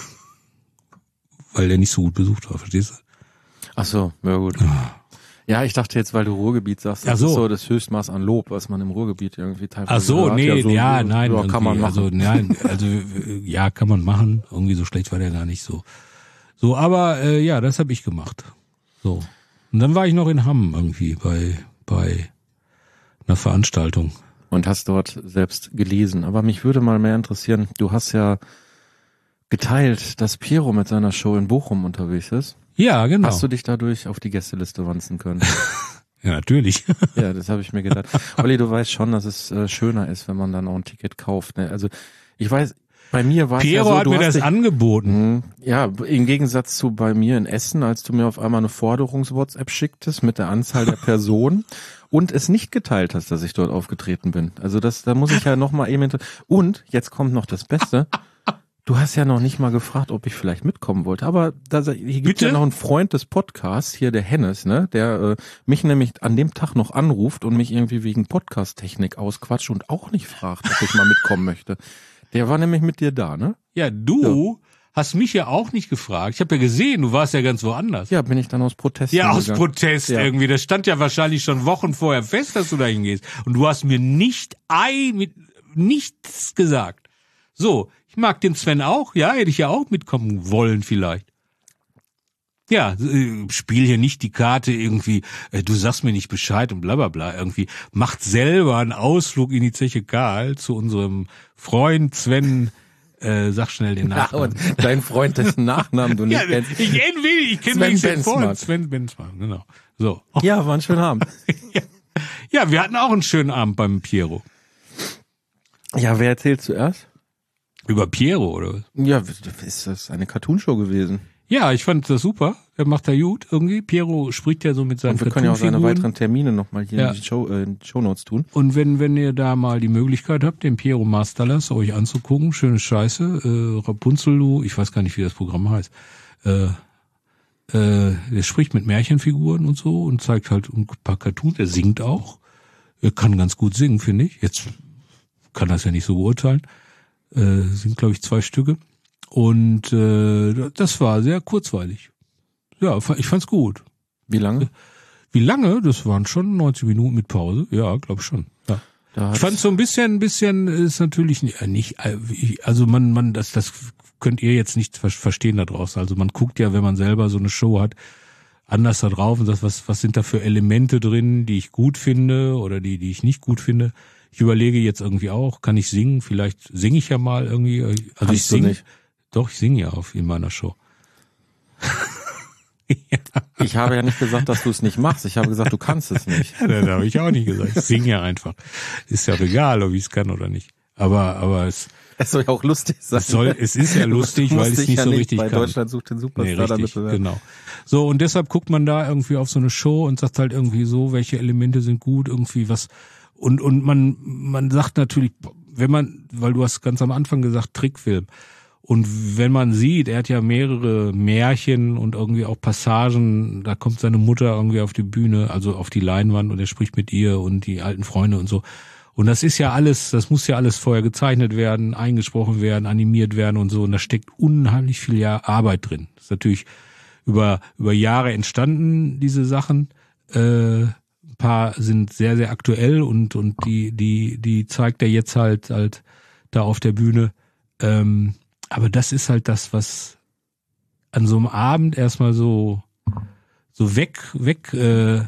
Weil der nicht so gut besucht war, verstehst du? Ach so, ja gut. Ja, ich dachte jetzt, weil du Ruhrgebiet sagst, das Ach so. ist so das Höchstmaß an Lob, was man im Ruhrgebiet irgendwie teilweise Ach so, hat. nee, ja, so, ja, so, nein, ja, kann man machen. Also, nein, also, ja, kann man machen. Irgendwie so schlecht war der gar nicht so. So, aber, äh, ja, das habe ich gemacht. So. Und dann war ich noch in Hamm irgendwie bei, bei einer Veranstaltung. Und hast dort selbst gelesen. Aber mich würde mal mehr interessieren, du hast ja geteilt, dass Piero mit seiner Show in Bochum unterwegs ist. Ja, genau. Hast du dich dadurch auf die Gästeliste wanzen können? Ja, natürlich. Ja, das habe ich mir gedacht. Olli, du weißt schon, dass es äh, schöner ist, wenn man dann auch ein Ticket kauft. Ne? Also ich weiß, bei mir war es ja so, Piero hat du mir hast das dich, angeboten. Mh, ja, im Gegensatz zu bei mir in Essen, als du mir auf einmal eine Forderungs-WhatsApp schicktest mit der Anzahl der Personen und es nicht geteilt hast, dass ich dort aufgetreten bin. Also das, da muss ich ja noch mal eben. Und jetzt kommt noch das Beste. Du hast ja noch nicht mal gefragt, ob ich vielleicht mitkommen wollte. Aber da, hier gibt Bitte? ja noch einen Freund des Podcasts, hier der Hennes, ne, der äh, mich nämlich an dem Tag noch anruft und mich irgendwie wegen Podcast-Technik ausquatscht und auch nicht fragt, ob ich mal mitkommen möchte. Der war nämlich mit dir da, ne? Ja, du ja. hast mich ja auch nicht gefragt. Ich habe ja gesehen, du warst ja ganz woanders. Ja, bin ich dann aus Protest Ja, aus gegangen. Protest ja. irgendwie. Das stand ja wahrscheinlich schon Wochen vorher fest, dass du da hingehst. Und du hast mir nicht ein, mit, nichts gesagt. So, ich mag den Sven auch. Ja, hätte ich ja auch mitkommen wollen vielleicht. Ja, äh, spiel hier nicht die Karte irgendwie, äh, du sagst mir nicht Bescheid und bla bla bla. Irgendwie macht selber einen Ausflug in die Zeche Karl zu unserem Freund Sven, äh, sag schnell den Nachnamen. Ja, und dein Freund, dessen Nachnamen du nicht ja, kennst. ich kenne wenig, ich kenne wenig den Freund. Sven Benzmann, genau. So. Ja, war ein schöner Abend. ja. ja, wir hatten auch einen schönen Abend beim Piero. Ja, wer erzählt zuerst? Über Piero, oder was? Ja, ist das eine Cartoonshow gewesen? Ja, ich fand das super. Er macht da gut irgendwie. Piero spricht ja so mit seinen Und wir können ja auch seine Cartoonfiguren. weiteren Termine nochmal hier Ja. in die Show, äh, in die Shownotes tun. Und wenn wenn ihr da mal die Möglichkeit habt, den Piero Masterlass euch anzugucken, schöne Scheiße, äh, Rapunzel, ich weiß gar nicht, wie das Programm heißt. Äh, äh, der spricht mit Märchenfiguren und so und zeigt halt ein paar Cartoons. Er singt auch. Er kann ganz gut singen, finde ich. Jetzt kann das ja nicht so beurteilen. Äh, sind, glaube ich, zwei Stücke. Und äh, das war sehr kurzweilig. Ja, ich fand's gut. Wie lange? Wie lange? Das waren schon neunzig Minuten mit Pause. Ja, glaube schon. Ja. Da Ich fand so ein bisschen, ein bisschen ist natürlich nicht, nicht also man, man, das, das könnt ihr jetzt nicht verstehen da draußen. Also man guckt ja, wenn man selber so eine Show hat, anders da drauf und sagt, was, was sind da für Elemente drin, die ich gut finde oder die, die ich nicht gut finde. Ich überlege jetzt irgendwie auch, kann ich singen? Vielleicht singe ich ja mal irgendwie. Also Kannst ich singe. du nicht. Doch, ich singe ja auf in meiner Show. ja. Ich habe ja nicht gesagt, dass du es nicht machst. Ich habe gesagt, du kannst es nicht. Ja, das habe ich auch nicht gesagt. Ich singe ja einfach. Ist ja auch egal, ob ich es kann oder nicht. Aber, aber es. Es soll ja auch lustig sein. Es soll, es ist ja lustig, weil es nicht ja so nicht richtig bei kann. Deutschland sucht den Superstar Nee, damit richtig, bewerben. genau. So, und deshalb guckt man da irgendwie auf so eine Show und sagt halt irgendwie so, welche Elemente sind gut, irgendwie was. Und, und man, man sagt natürlich, wenn man, weil du hast ganz am Anfang gesagt, Trickfilm. Und wenn man sieht, er hat ja mehrere Märchen und irgendwie auch Passagen, da kommt seine Mutter irgendwie auf die Bühne, also auf die Leinwand und er spricht mit ihr und die alten Freunde und so. Und das ist ja alles, das muss ja alles vorher gezeichnet werden, eingesprochen werden, animiert werden und so. Und da steckt unheimlich viel Arbeit drin. Das ist natürlich über, über Jahre entstanden, diese Sachen. Äh, ein paar sind sehr, sehr aktuell und, und die, die, die zeigt er jetzt halt, halt da auf der Bühne. Ähm, aber das ist halt das, was an so einem Abend erstmal so, so weg, weg, äh,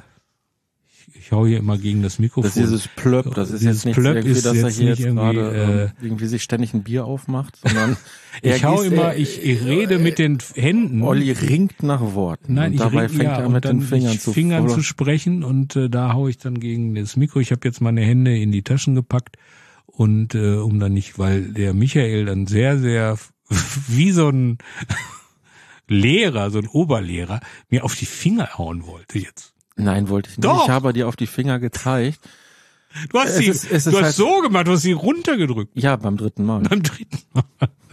ich hau hier immer gegen das Mikrofon. Das ist dieses Plöpp, das ist Dieses jetzt nicht Plöpp irgendwie, ist dass er jetzt hier nicht jetzt irgendwie, gerade äh, ähm, irgendwie sich ständig ein Bier aufmacht, sondern er ich hau gießt- immer, er- ich, ich rede mit den Händen. Olli ringt nach Worten. Nein, und ich dabei ring, fängt ja, er und mit dann den Fingern ich zu Fingern voller- zu sprechen und äh, da hau ich dann gegen das Mikro. Ich habe jetzt meine Hände in die Taschen gepackt und äh, um dann nicht, weil der Michael dann sehr, sehr wie so ein Lehrer, so ein Oberlehrer, mir auf die Finger hauen wollte jetzt. Nein, wollte ich nicht. Doch. Ich habe dir auf die Finger gezeigt. Du hast Es sie, ist- es ist du hast halt- so gemacht, du hast sie runtergedrückt Ja, beim dritten Mal. beim dritten Mal.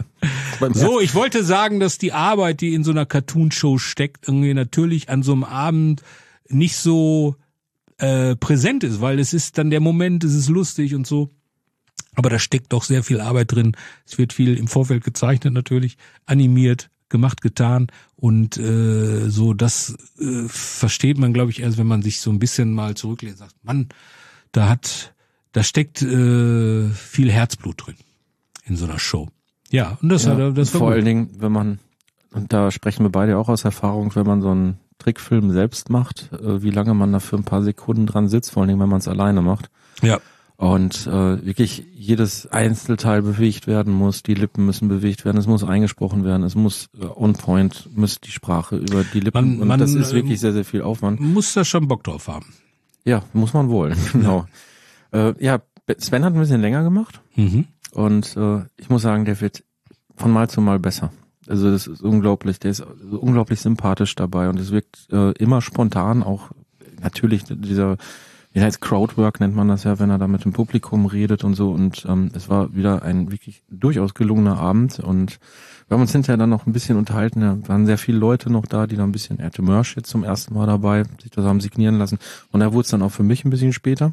Beim So, ich wollte sagen, dass die Arbeit, die in so einer Cartoon-Show steckt, irgendwie natürlich an so einem Abend nicht so äh, präsent ist, weil es ist dann der Moment, es ist lustig und so. Aber da steckt doch sehr viel Arbeit drin. Es wird viel im Vorfeld gezeichnet natürlich, animiert, gemacht, getan und äh, so, das äh, versteht man, glaube ich, erst, wenn man sich so ein bisschen mal zurücklehnt und sagt, Mann, da hat, da steckt äh, viel Herzblut drin in so einer Show. Ja, und das Ja, hat er, das war vor gut. allen Dingen, wenn man, und da sprechen wir beide auch aus Erfahrung, wenn man so einen Trickfilm selbst macht, äh, wie lange man da für ein paar Sekunden dran sitzt, vor allen Dingen, wenn man es alleine macht. Ja. Und äh, wirklich jedes Einzelteil bewegt werden muss, die Lippen müssen bewegt werden, es muss eingesprochen werden, es muss äh, on point, muss die Sprache über die Lippen, Man- und man, das ist ähm, wirklich sehr, sehr viel Aufwand. Muss da schon Bock drauf haben. Ja, muss man wollen, genau. Äh, ja, Sven hat ein bisschen länger gemacht Mhm. und äh, ich muss sagen, der wird von Mal zu Mal besser. Also das ist unglaublich, der ist unglaublich sympathisch dabei und es wirkt äh, immer spontan, auch natürlich dieser, wie heißt Crowdwork nennt man das ja, wenn er da mit dem Publikum redet und so, und ähm, es war wieder ein wirklich durchaus gelungener Abend und wir haben uns hinterher dann noch ein bisschen unterhalten, da waren sehr viele Leute noch da, die da ein bisschen, er hatte Merch jetzt zum ersten Mal dabei, sich das haben signieren lassen und da wurde es dann auch für mich ein bisschen später.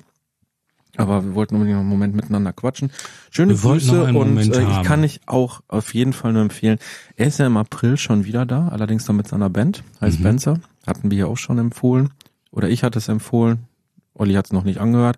Aber wir wollten unbedingt noch einen Moment miteinander quatschen. Schöne Wir wollten Grüße noch einen und Moment äh, ich haben. kann dich auch auf jeden Fall nur empfehlen. Er ist ja im April schon wieder da, allerdings dann mit seiner Band, heißt Mhm. Spencer. Hatten wir ja auch schon empfohlen. Oder ich hatte es empfohlen. Olli hat es noch nicht angehört.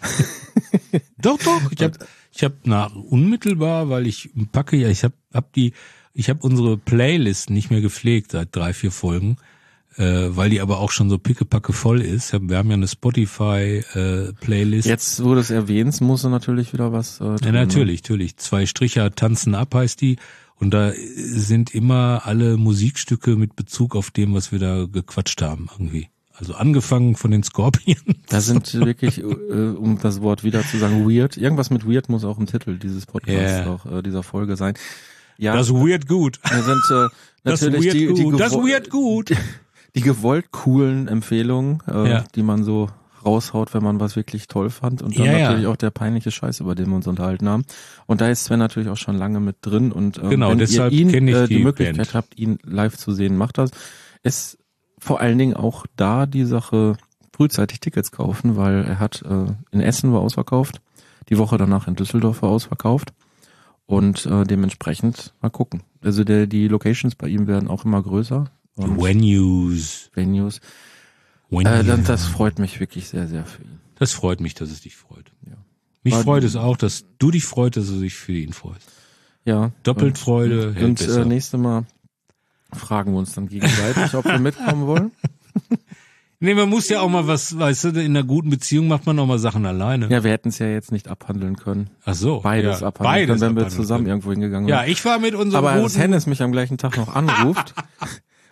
Doch, doch. Ich habe ich hab nach unmittelbar, weil ich packe ja, ich habe hab die, ich habe unsere Playlist nicht mehr gepflegt seit drei, vier Folgen, äh, weil die aber auch schon so pickepacke voll ist. Wir haben ja eine Spotify äh, Playlist. Jetzt, wo du es erwähnst, musst du natürlich wieder was äh, Ja, tun, ne? natürlich, natürlich. Zwei Stricher tanzen ab heißt die. Und da sind immer alle Musikstücke mit Bezug auf dem, was wir da gequatscht haben irgendwie. Also angefangen von den Scorpions. Da sind wirklich, äh, um das Wort wieder zu sagen, weird. Irgendwas mit weird muss auch im Titel dieses Podcasts, Yeah. auch äh, dieser Folge sein. Ja, Das weird gut. da sind äh, Das natürlich weird die, die, gut. Das gewo- weird gut. die gewollt coolen Empfehlungen, äh, Ja. die man so raushaut, wenn man was wirklich toll fand, und dann Ja, ja. natürlich auch der peinliche Scheiß, über den wir uns unterhalten haben. Und da ist Sven natürlich auch schon lange mit drin, und ähm, Genau, wenn deshalb ihr ihn kenn ich äh, die, die Möglichkeit Band. habt, ihn live zu sehen, macht das. Ist vor allen Dingen auch da die Sache, frühzeitig Tickets kaufen, weil er hat äh, in Essen war ausverkauft, die Woche danach in Düsseldorf war ausverkauft, und äh, dementsprechend mal gucken. Also der, die Locations bei ihm werden auch immer größer. Und Venues. Venues. Venues. Äh, dann, das freut mich wirklich sehr, sehr für ihn. Das freut mich, dass es dich freut. Ja. Mich War- freut es auch, dass du dich freut, dass du dich für ihn freust. Ja. Doppelt und, Freude hält Und besser. äh, nächste Mal fragen wir uns dann gegenseitig, ob wir mitkommen wollen. Nee, man muss ja auch mal was, weißt du, in einer guten Beziehung macht man auch mal Sachen alleine. Ja, wir hätten es ja jetzt nicht abhandeln können. Ach so. Beides ja, abhandeln beides können, wenn wir abhandeln zusammen können. irgendwo hingegangen Ja, wären. ich war mit unserem Aber als guten, Hennes mich am gleichen Tag noch anruft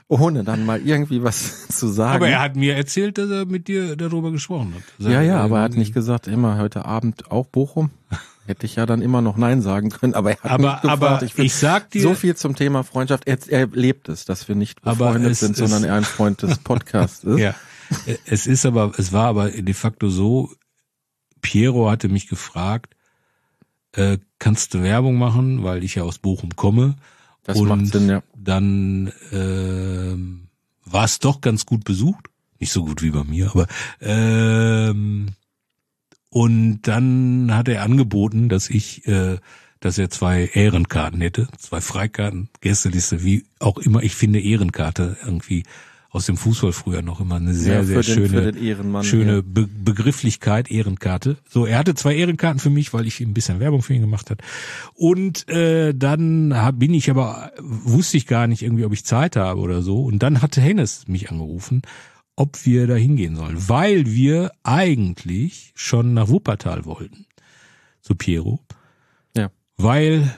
ohne dann mal irgendwie was zu sagen. Aber er hat mir erzählt, dass er mit dir darüber gesprochen hat. Dass ja, er, ja, aber er äh, hat nicht gesagt, immer heute Abend auch Bochum. Hätte ich ja dann immer noch Nein sagen können, aber er hat Aber, nicht gefragt. aber ich, find, ich sag dir, so viel zum Thema Freundschaft. Er, er lebt es, dass wir nicht Aber befreundet es sind, ist- sondern er ein Freund des Podcasts ist. ja, es ist aber, es war aber de facto so, Piero hatte mich gefragt, äh, kannst du Werbung machen, weil ich ja aus Bochum komme. Das und macht Sinn, ja. dann ähm, war es doch ganz gut besucht. Nicht so gut wie bei mir, aber ähm, und dann hat er angeboten, dass ich, äh, dass er zwei Ehrenkarten hätte, zwei Freikarten, Gästeliste, wie auch immer. Ich finde Ehrenkarte irgendwie aus dem Fußball früher noch immer eine sehr, Ja, sehr für den- schöne, für den Ehrenmann, schöne ja. Be- Begrifflichkeit, Ehrenkarte. So, er hatte zwei Ehrenkarten für mich, weil ich ein bisschen Werbung für ihn gemacht hat. Und äh, dann hab, bin ich aber, wusste ich gar nicht irgendwie, ob ich Zeit habe oder so. Und dann hatte Hennes mich angerufen, ob wir da hingehen sollen, weil wir eigentlich schon nach Wuppertal wollten, zu Piero. Ja. Weil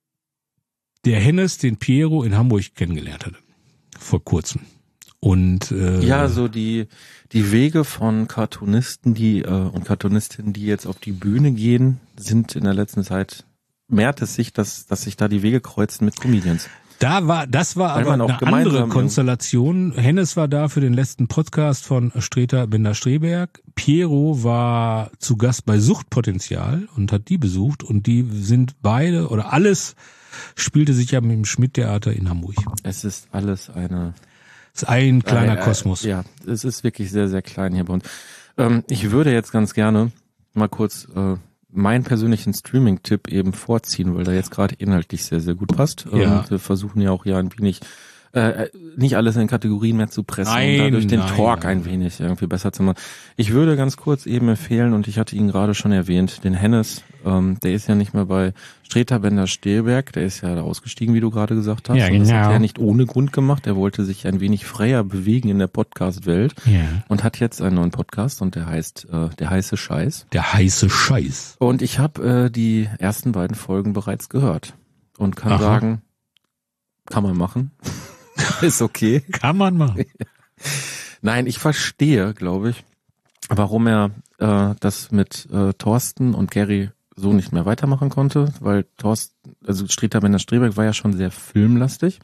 der Hennes den Piero in Hamburg kennengelernt hatte, vor kurzem. Und äh, Ja, so die die Wege von Cartoonisten, die äh, und Cartoonistinnen, die jetzt auf die Bühne gehen, sind in der letzten Zeit mehrt es sich, dass dass sich da die Wege kreuzen mit Comedians. Da war, das war Weil aber man auch eine gemeinsam andere Konstellation. Hennes war da für den letzten Podcast von Streter Bender-Streberg. Piero war zu Gast bei Suchtpotenzial und hat die besucht und die sind beide oder alles spielte sich ja mit dem Schmidt-Theater in Hamburg. Es ist alles eine Das ist ein kleiner äh, äh, Kosmos. Ja, es ist wirklich sehr sehr klein hier bei uns. Ähm, ich würde jetzt ganz gerne mal kurz äh, meinen persönlichen Streaming-Tipp eben vorziehen, weil der jetzt gerade inhaltlich sehr, sehr gut passt. Ja. Und wir versuchen ja auch ja ein wenig, äh, nicht alles in Kategorien mehr zu pressen Nein, und dadurch den nein, Talk nein. ein wenig irgendwie besser zu machen. Ich würde ganz kurz eben empfehlen, und ich hatte ihn gerade schon erwähnt, den Hennes, ähm, der ist ja nicht mehr bei Streter Bender-Streberg, der ist ja da ausgestiegen, wie du gerade gesagt hast. Ja, Und das hat genau. er nicht ohne Grund gemacht. Er wollte sich ein wenig freier bewegen in der Podcast-Welt Ja. und hat jetzt einen neuen Podcast und der heißt äh, Der heiße Scheiß. Der heiße Scheiß. Und ich habe äh, die ersten beiden Folgen bereits gehört und kann Aha. sagen, kann man machen. Ist okay. Kann man machen. Nein, ich verstehe, glaube ich, warum er äh, das mit äh, Thorsten und Gary so nicht mehr weitermachen konnte, weil Thorsten, also Streter Bender-Streberg war ja schon sehr filmlastig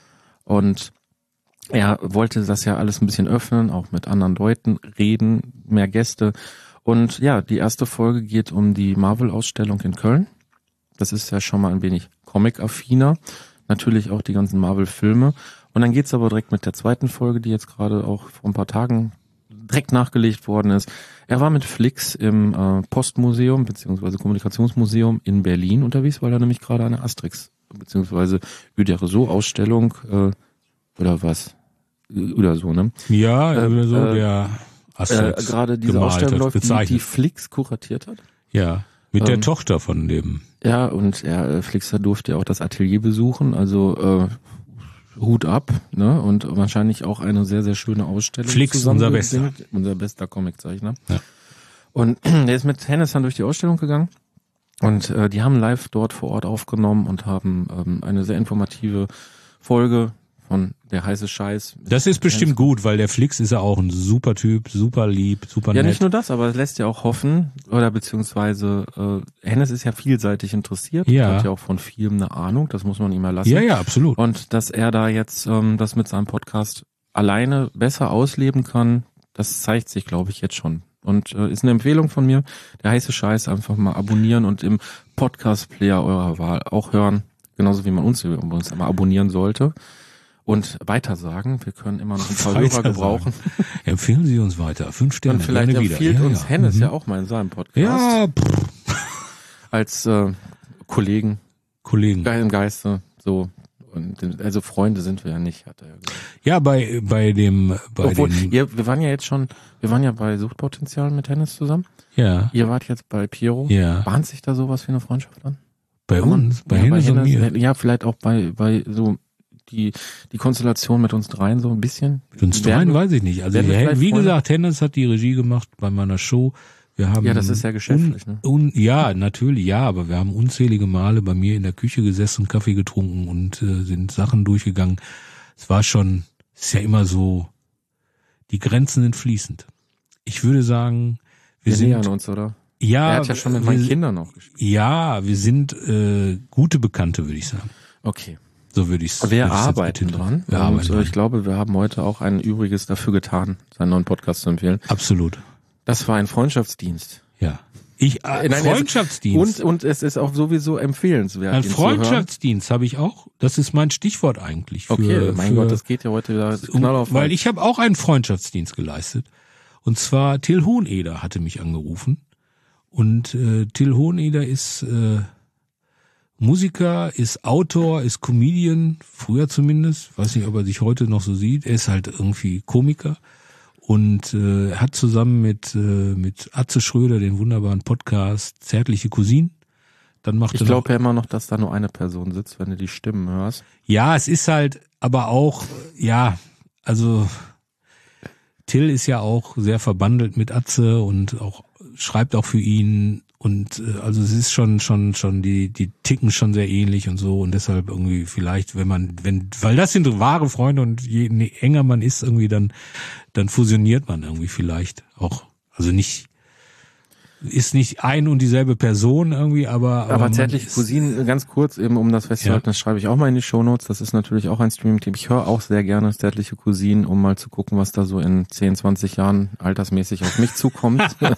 und er wollte das ja alles ein bisschen öffnen, auch mit anderen Leuten reden, mehr Gäste. Und ja, die erste Folge geht um die Marvel-Ausstellung in Köln. Das ist ja schon mal ein wenig Comic-affiner. Natürlich auch die ganzen Marvel-Filme. Und dann geht's aber direkt mit der zweiten Folge, die jetzt gerade auch vor ein paar Tagen direkt nachgelegt worden ist. Er war mit Flix im äh, Postmuseum beziehungsweise Kommunikationsmuseum in Berlin unterwegs, weil er nämlich gerade eine Asterix beziehungsweise Uderzo-Ausstellung äh, oder was? Oder so, ne? Ja, Ähm, oder so, äh, der Äh, Asterix gerade diese gemalt Ausstellung hat, läuft, die, die bezeichnet. Flix kuratiert hat. Ja, mit der Ähm, Tochter von dem. Ja, und ja, äh, Flixer durfte ja auch das Atelier besuchen, also äh, Hut ab, ne? Und wahrscheinlich auch eine sehr, sehr schöne Ausstellung. Flix, unser Bester. Unser bester Comiczeichner. Ja. Und der ist mit Hennes dann durch die Ausstellung gegangen und äh, die haben live dort vor Ort aufgenommen und haben ähm, eine sehr informative Folge von Der heiße Scheiß. Das ist bestimmt gut, weil der Flix ist ja auch ein super Typ, super lieb, super Ja, nett. nicht nur das, aber es lässt ja auch hoffen, oder beziehungsweise äh, Hennes ist ja vielseitig interessiert, Ja. hat ja auch von vielem eine Ahnung, das muss man ihm erlassen. ja, ja, absolut. Und dass er da jetzt ähm, das mit seinem Podcast alleine besser ausleben kann, das zeigt sich, glaube ich, jetzt schon. Und äh, ist eine Empfehlung von mir, der heiße Scheiß, einfach mal abonnieren und im Podcast-Player eurer Wahl auch hören, genauso wie man uns, uns immer abonnieren sollte. Und weitersagen, wir können immer noch ein paar Hörer Weitersagen. gebrauchen. Empfehlen Sie uns weiter. Fünf Sterne. Und vielleicht gerne wieder. empfiehlt ja, uns ja. Hennes Mhm. ja auch mal in seinem Podcast Ja, pff, als äh, Kollegen, Kollegen. Ge- im Geiste, so. Und, also Freunde sind wir ja nicht, hat er ja gesagt. Ja, bei bei dem bei Obwohl, den ihr, wir waren ja jetzt schon, wir waren ja bei Suchtpotenzial mit Hennes zusammen. ja Ihr wart jetzt bei Piero. ja Bahnt sich da sowas wie eine Freundschaft an? bei Kann man- uns bei ja, Hennes und Hennes, mir. Ja, vielleicht auch bei bei so die die Konstellation mit uns dreien so ein bisschen. Mit uns Werden- dreien weiß ich nicht. Also werden wir Hen- vielleicht wie Freunde? gesagt, Hennes hat die Regie gemacht bei meiner Show. Wir haben Ja, das ist ja geschäftlich, un, ne? un, ja, natürlich, ja, aber wir haben unzählige Male bei mir in der Küche gesessen, Kaffee getrunken und äh, sind Sachen durchgegangen. Es war schon ist ja immer so, die Grenzen sind fließend. Ich würde sagen, wir, Wir sind nähern uns, oder? ja, Er hat ja schon mit meinen wir, Kindern auch gespielt. Ja, wir sind äh, gute Bekannte, würde ich sagen. Okay. So würde ich es. Wir arbeiten dran. Wir und arbeiten äh, dran. ich glaube, wir haben heute auch ein Übriges dafür getan, seinen neuen Podcast zu empfehlen. Absolut. Das war ein Freundschaftsdienst. Ja. Ich äh, Nein, Freundschaftsdienst. Und, und es ist auch sowieso empfehlenswert. Ein ihn zu hören. Freundschaftsdienst habe ich auch. Das ist mein Stichwort eigentlich. Für, Okay, mein für, Gott, das geht ja heute wieder knall auf. Weil ich habe auch einen Freundschaftsdienst geleistet. Und zwar Till Hoheneder hatte mich angerufen. Und äh, Till Hoheneder ist äh, Musiker, ist Autor, ist Comedian, früher zumindest. Weiß nicht, ob er sich heute noch so sieht. Er ist halt irgendwie Komiker. Und äh, er hat zusammen mit äh, mit Atze Schröder den wunderbaren Podcast Zärtliche Cousinen. Dann macht Ich er glaube ja immer noch, dass da nur eine Person sitzt, wenn du die Stimmen hörst. Ja, es ist halt, aber auch, ja, also Till ist ja auch sehr verbandelt mit Atze und auch schreibt auch für ihn und äh, also es ist schon schon schon die die ticken schon sehr ähnlich und so und deshalb irgendwie vielleicht, wenn man wenn weil das sind wahre Freunde und je enger man ist irgendwie dann dann fusioniert man irgendwie vielleicht auch, also nicht ist nicht ein und dieselbe Person irgendwie, aber Aber, aber Zärtliche Cousinen, ganz kurz, eben um das festzuhalten, ja. Das schreibe ich auch mal in die Shownotes. Das ist natürlich auch ein Streaming-Team. Ich höre auch sehr gerne Zärtliche Cousinen, um mal zu gucken, was da so in zehn, zwanzig Jahren altersmäßig auf mich zukommt.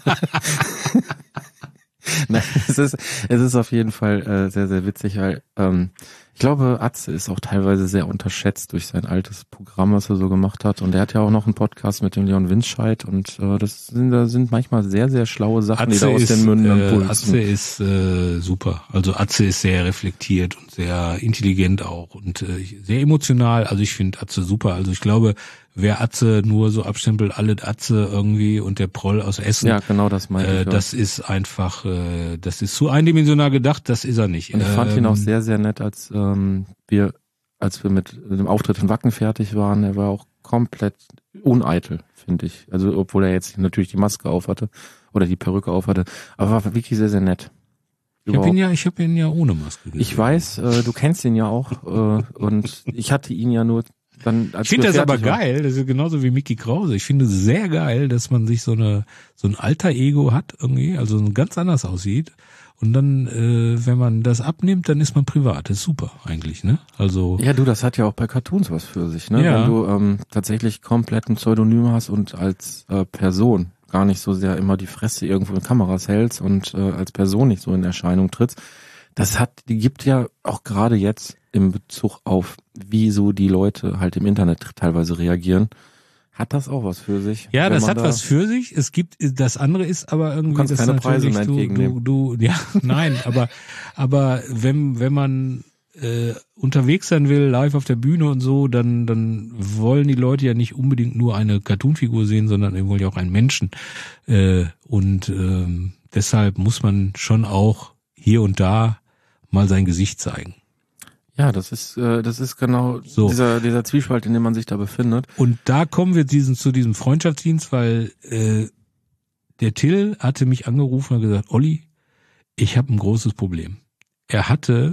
Nein, es ist, es ist auf jeden Fall äh, sehr, sehr witzig, weil ähm, ich glaube, Atze ist auch teilweise sehr unterschätzt durch sein altes Programm, was er so gemacht hat. Und er hat ja auch noch einen Podcast mit dem Leon Winscheid und äh, das sind, da sind manchmal sehr, sehr schlaue Sachen, Atze die da aus ist, den Mündern äh, pulsen. Atze ist äh, super. Also Atze ist sehr reflektiert und sehr intelligent auch und äh, sehr emotional. Also ich finde Atze super. Also ich glaube, wer Atze nur so abstempelt, alle Atze irgendwie und der Proll aus Essen. Ja, genau, das meine äh, ich. Ja. Das ist einfach, äh, das ist zu eindimensional gedacht, das ist er nicht. Und ich fand ähm, ihn auch sehr, sehr nett, als ähm, wir, als wir mit dem Auftritt in Wacken fertig waren. Er war auch komplett uneitel, finde ich. Also, obwohl er jetzt natürlich die Maske auf hatte oder die Perücke auf hatte, aber war wirklich sehr, sehr nett. Ich habe ihn ja, ich habe ihn ja ohne Maske gesehen. Ich weiß, äh, du kennst ihn ja auch äh, und ich hatte ihn ja nur dann als ich finde das aber war. geil, das ist genauso wie Micky Krause. Ich finde es sehr geil, dass man sich so eine so ein alter Ego hat irgendwie, also ganz anders aussieht. Und dann, äh, wenn man das abnimmt, dann ist man privat. Das ist super eigentlich, ne? Also ja, du, das hat ja auch bei Cartoons was für sich, ne? Ja. Wenn du ähm, tatsächlich komplett ein Pseudonym hast und als äh, Person gar nicht so sehr immer die Fresse irgendwo in Kameras hältst und äh, als Person nicht so in Erscheinung trittst. Das hat, die gibt ja auch gerade jetzt im Bezug auf, wie so die Leute halt im Internet teilweise reagieren, hat das auch was für sich. ja, wenn das man hat da, was für sich. Es gibt, das andere ist aber irgendwie, Du kannst das keine Preise natürlich mehr du, entgegennehmen. du, du, ja, nein, aber, aber wenn, wenn man äh, unterwegs sein will, live auf der Bühne und so, dann, dann wollen die Leute ja nicht unbedingt nur eine Cartoonfigur sehen, sondern die wollen ja auch einen Menschen. Äh, und ähm, deshalb muss man schon auch hier und da mal sein Gesicht zeigen. Ja, das ist, äh, das ist genau So. dieser, dieser Zwiespalt, in dem man sich da befindet. Und da kommen wir diesen, zu diesem Freundschaftsdienst, weil äh, der Till hatte mich angerufen und gesagt, Olli, ich habe ein großes Problem. Er hatte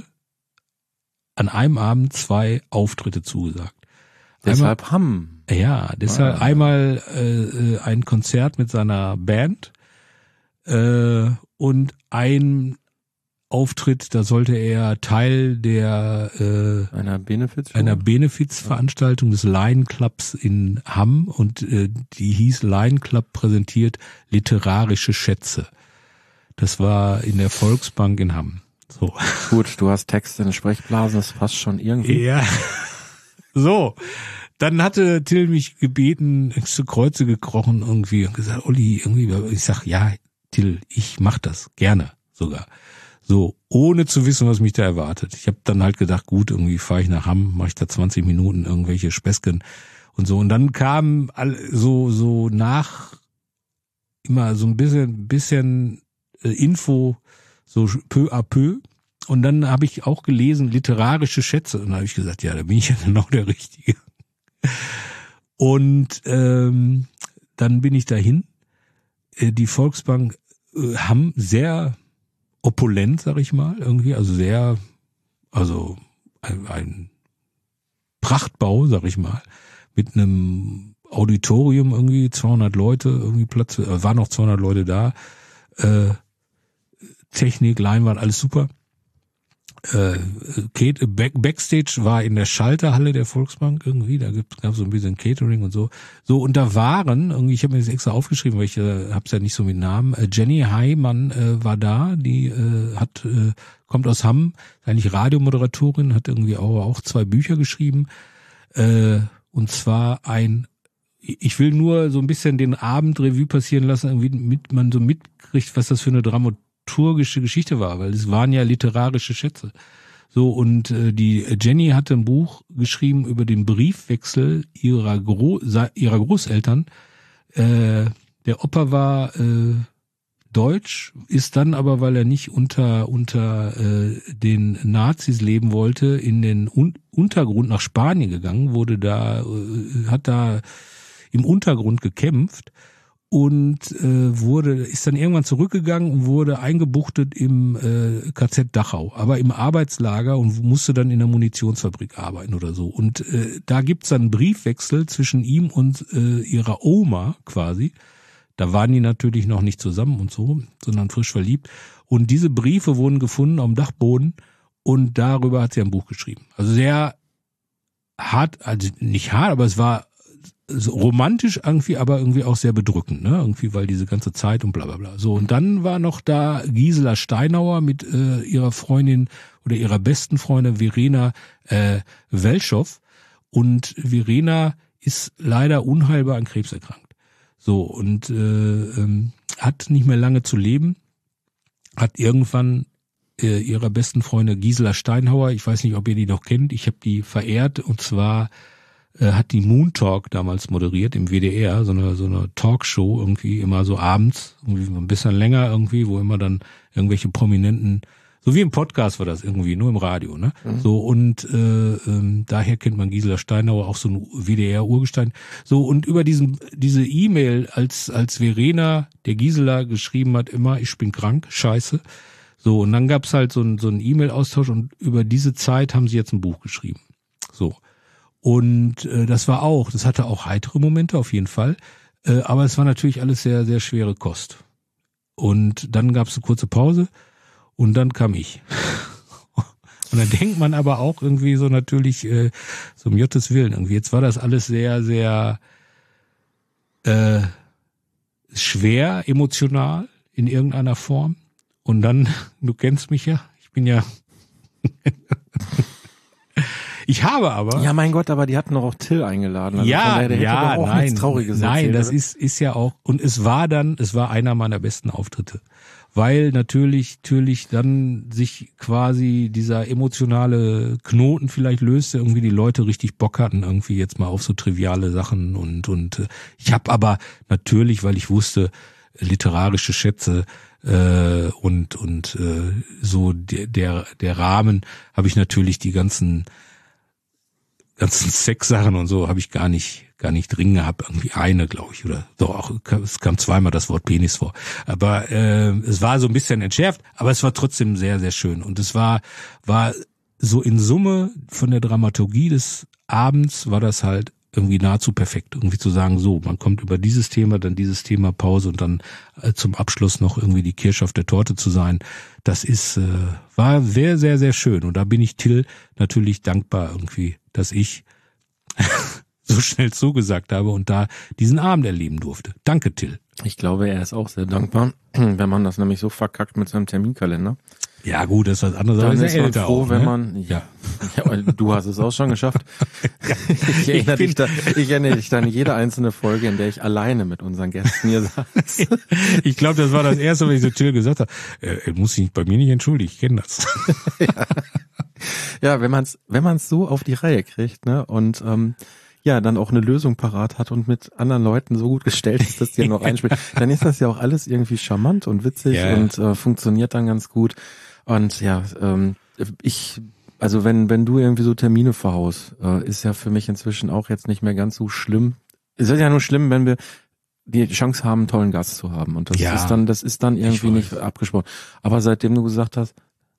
an einem Abend zwei Auftritte zugesagt. Deshalb haben. Einmal, ja, deshalb Ah. einmal äh, ein Konzert mit seiner Band äh, und ein Auftritt, da sollte er Teil der äh, Einer Benefits. einer Benefizveranstaltung des Lion Clubs in Hamm und äh, die hieß Lion Club präsentiert literarische Schätze. Das war in der Volksbank in Hamm. So. Gut, du hast Texte in Sprechblasen, das passt schon irgendwie. Ja. So. Dann hatte Till mich gebeten, zu Kreuze gekrochen irgendwie und gesagt, Olli, irgendwie, ich sag, ja, Till, ich mach das gerne sogar. So, ohne zu wissen, was mich da erwartet. Ich habe dann halt gedacht, gut, irgendwie fahre ich nach Hamm, mache ich da zwanzig Minuten irgendwelche Späßchen und so. Und dann kam all, so so nach immer so ein bisschen bisschen äh, Info, so peu à peu. Und dann habe ich auch gelesen, literarische Schätze. Und da habe ich gesagt, ja, da bin ich ja genau der Richtige. Und ähm, dann bin ich dahin. Äh, die Volksbank äh, haben sehr opulent, sag ich mal, irgendwie, also sehr, also ein, ein Prachtbau, sag ich mal, mit einem Auditorium irgendwie, zweihundert Leute, irgendwie Platz, äh, waren noch zweihundert Leute da, äh, Technik, Leinwand, alles super. Äh, Kate, Back, Backstage war in der Schalterhalle der Volksbank irgendwie, da gab es so ein bisschen Catering und so. So, und da waren, irgendwie, ich habe mir das extra aufgeschrieben, weil ich äh, hab's ja nicht so mit Namen, äh, Jenny Heimann äh, war da, die äh, hat, äh, kommt aus Hamm, ist eigentlich Radiomoderatorin, hat irgendwie auch, auch zwei Bücher geschrieben, äh, und zwar ein, ich will nur so ein bisschen den Abend Revue passieren lassen, irgendwie mit man so mitkriegt, was das für eine dramaturgische Geschichte war, weil es waren ja literarische Schätze. So, und äh, die Jenny hatte ein Buch geschrieben über den Briefwechsel ihrer Gro- ihrer Großeltern. Äh, der Opa war äh, deutsch, ist dann aber, weil er nicht unter unter äh, den Nazis leben wollte, in den Un- Untergrund nach Spanien gegangen, wurde da äh, hat da im Untergrund gekämpft und äh, wurde ist dann irgendwann zurückgegangen und wurde eingebuchtet im äh, K Z Dachau, aber im Arbeitslager und musste dann in der Munitionsfabrik arbeiten oder so. Und äh, da gibt's dann einen Briefwechsel zwischen ihm und äh, ihrer Oma quasi. Da waren die natürlich noch nicht zusammen und so, sondern frisch verliebt. Und diese Briefe wurden gefunden am Dachboden und darüber hat sie ein Buch geschrieben. Also sehr hart, also nicht hart, aber es war so romantisch irgendwie, aber irgendwie auch sehr bedrückend, ne? Irgendwie, weil diese ganze Zeit und bla bla bla. So, und dann war noch da Gisela Steinauer mit äh, ihrer Freundin oder ihrer besten Freundin Verena äh, Welschow. Und Verena ist leider unheilbar an Krebs erkrankt. So, und äh, ähm, hat nicht mehr lange zu leben, hat irgendwann äh, ihrer besten Freundin Gisela Steinauer, ich weiß nicht, ob ihr die noch kennt, ich habe die verehrt, und zwar hat die Moon Talk damals moderiert im W D R, so eine so eine Talkshow irgendwie immer so abends, irgendwie ein bisschen länger irgendwie, wo immer dann irgendwelche Prominenten, so wie im Podcast war das irgendwie, nur im Radio, ne? Mhm. So, und äh, ähm, daher kennt man Gisela Steinauer, auch so ein W D R-Urgestein. So, und über diesen diese E-Mail, als als Verena der Gisela geschrieben hat, immer, ich bin krank, scheiße. So, und dann gab's halt so ein so ein E-Mail-Austausch, und über diese Zeit haben sie jetzt ein Buch geschrieben. So. Und äh, das war auch, das hatte auch heitere Momente auf jeden Fall, äh, aber es war natürlich alles sehr, sehr schwere Kost. Und dann gab es eine kurze Pause und dann kam ich. Und dann denkt man aber auch irgendwie so natürlich, äh, so um Gottes Willen irgendwie, jetzt war das alles sehr, sehr äh, schwer, emotional in irgendeiner Form. Und dann, du kennst mich ja, ich bin ja... Ich habe aber... Ja, mein Gott, aber die hatten doch auch Till eingeladen. Also ja, daher, der ja, hätte doch auch nein, nichts Trauriges nein, erzählt, das oder? ist ist ja auch, und es war dann, es war einer meiner besten Auftritte, weil natürlich, natürlich dann sich quasi dieser emotionale Knoten vielleicht löste, irgendwie die Leute richtig Bock hatten, irgendwie jetzt mal auf so triviale Sachen, und und ich habe aber natürlich, weil ich wusste, literarische Schätze äh, und und äh, so der der der Rahmen, habe ich natürlich die ganzen ganzen Sexsachen und so habe ich gar nicht gar nicht drin gehabt, irgendwie eine, glaube ich, oder doch auch, es kam zweimal das Wort Penis vor, aber äh, es war so ein bisschen entschärft, aber es war trotzdem sehr, sehr schön, und es war war so in Summe von der Dramaturgie des Abends war das halt irgendwie nahezu perfekt, irgendwie zu sagen, so, man kommt über dieses Thema, dann dieses Thema, Pause, und dann äh, zum Abschluss noch irgendwie die Kirsche auf der Torte zu sein. Das ist, äh, war sehr, sehr, sehr schön, und da bin ich Till natürlich dankbar irgendwie, dass ich so schnell zugesagt habe und da diesen Abend erleben durfte. Danke, Till. Ich glaube, er ist auch sehr dankbar, wenn man das nämlich so verkackt mit seinem Terminkalender. Ja gut, das ist was anderes, aber Dann ist ist man älter froh, auch, wenn ne? man, ja, ja, du hast es auch schon geschafft. Ich erinnere, dich da, ich erinnere dich an jede einzelne Folge, in der ich alleine mit unseren Gästen hier saß. Ich glaube, das war das erste, was ich so Till gesagt habe. Er muss sich bei mir nicht entschuldigen, ich kenne das. Ja, ja, wenn man es wenn man es so auf die Reihe kriegt, ne, und ähm, ja, dann auch eine Lösung parat hat und mit anderen Leuten so gut gestellt ist, dass die noch einspielt, dann ist das ja auch alles irgendwie charmant und witzig, ja, und äh, funktioniert dann ganz gut. Und ja, ähm, ich, also wenn wenn du irgendwie so Termine verhaust, äh, ist ja für mich inzwischen auch jetzt nicht mehr ganz so schlimm. Es ist ja nur schlimm, wenn wir die Chance haben, einen tollen Gast zu haben. Und das ja, ist dann, das ist dann irgendwie nicht abgesprochen. Aber seitdem du gesagt hast,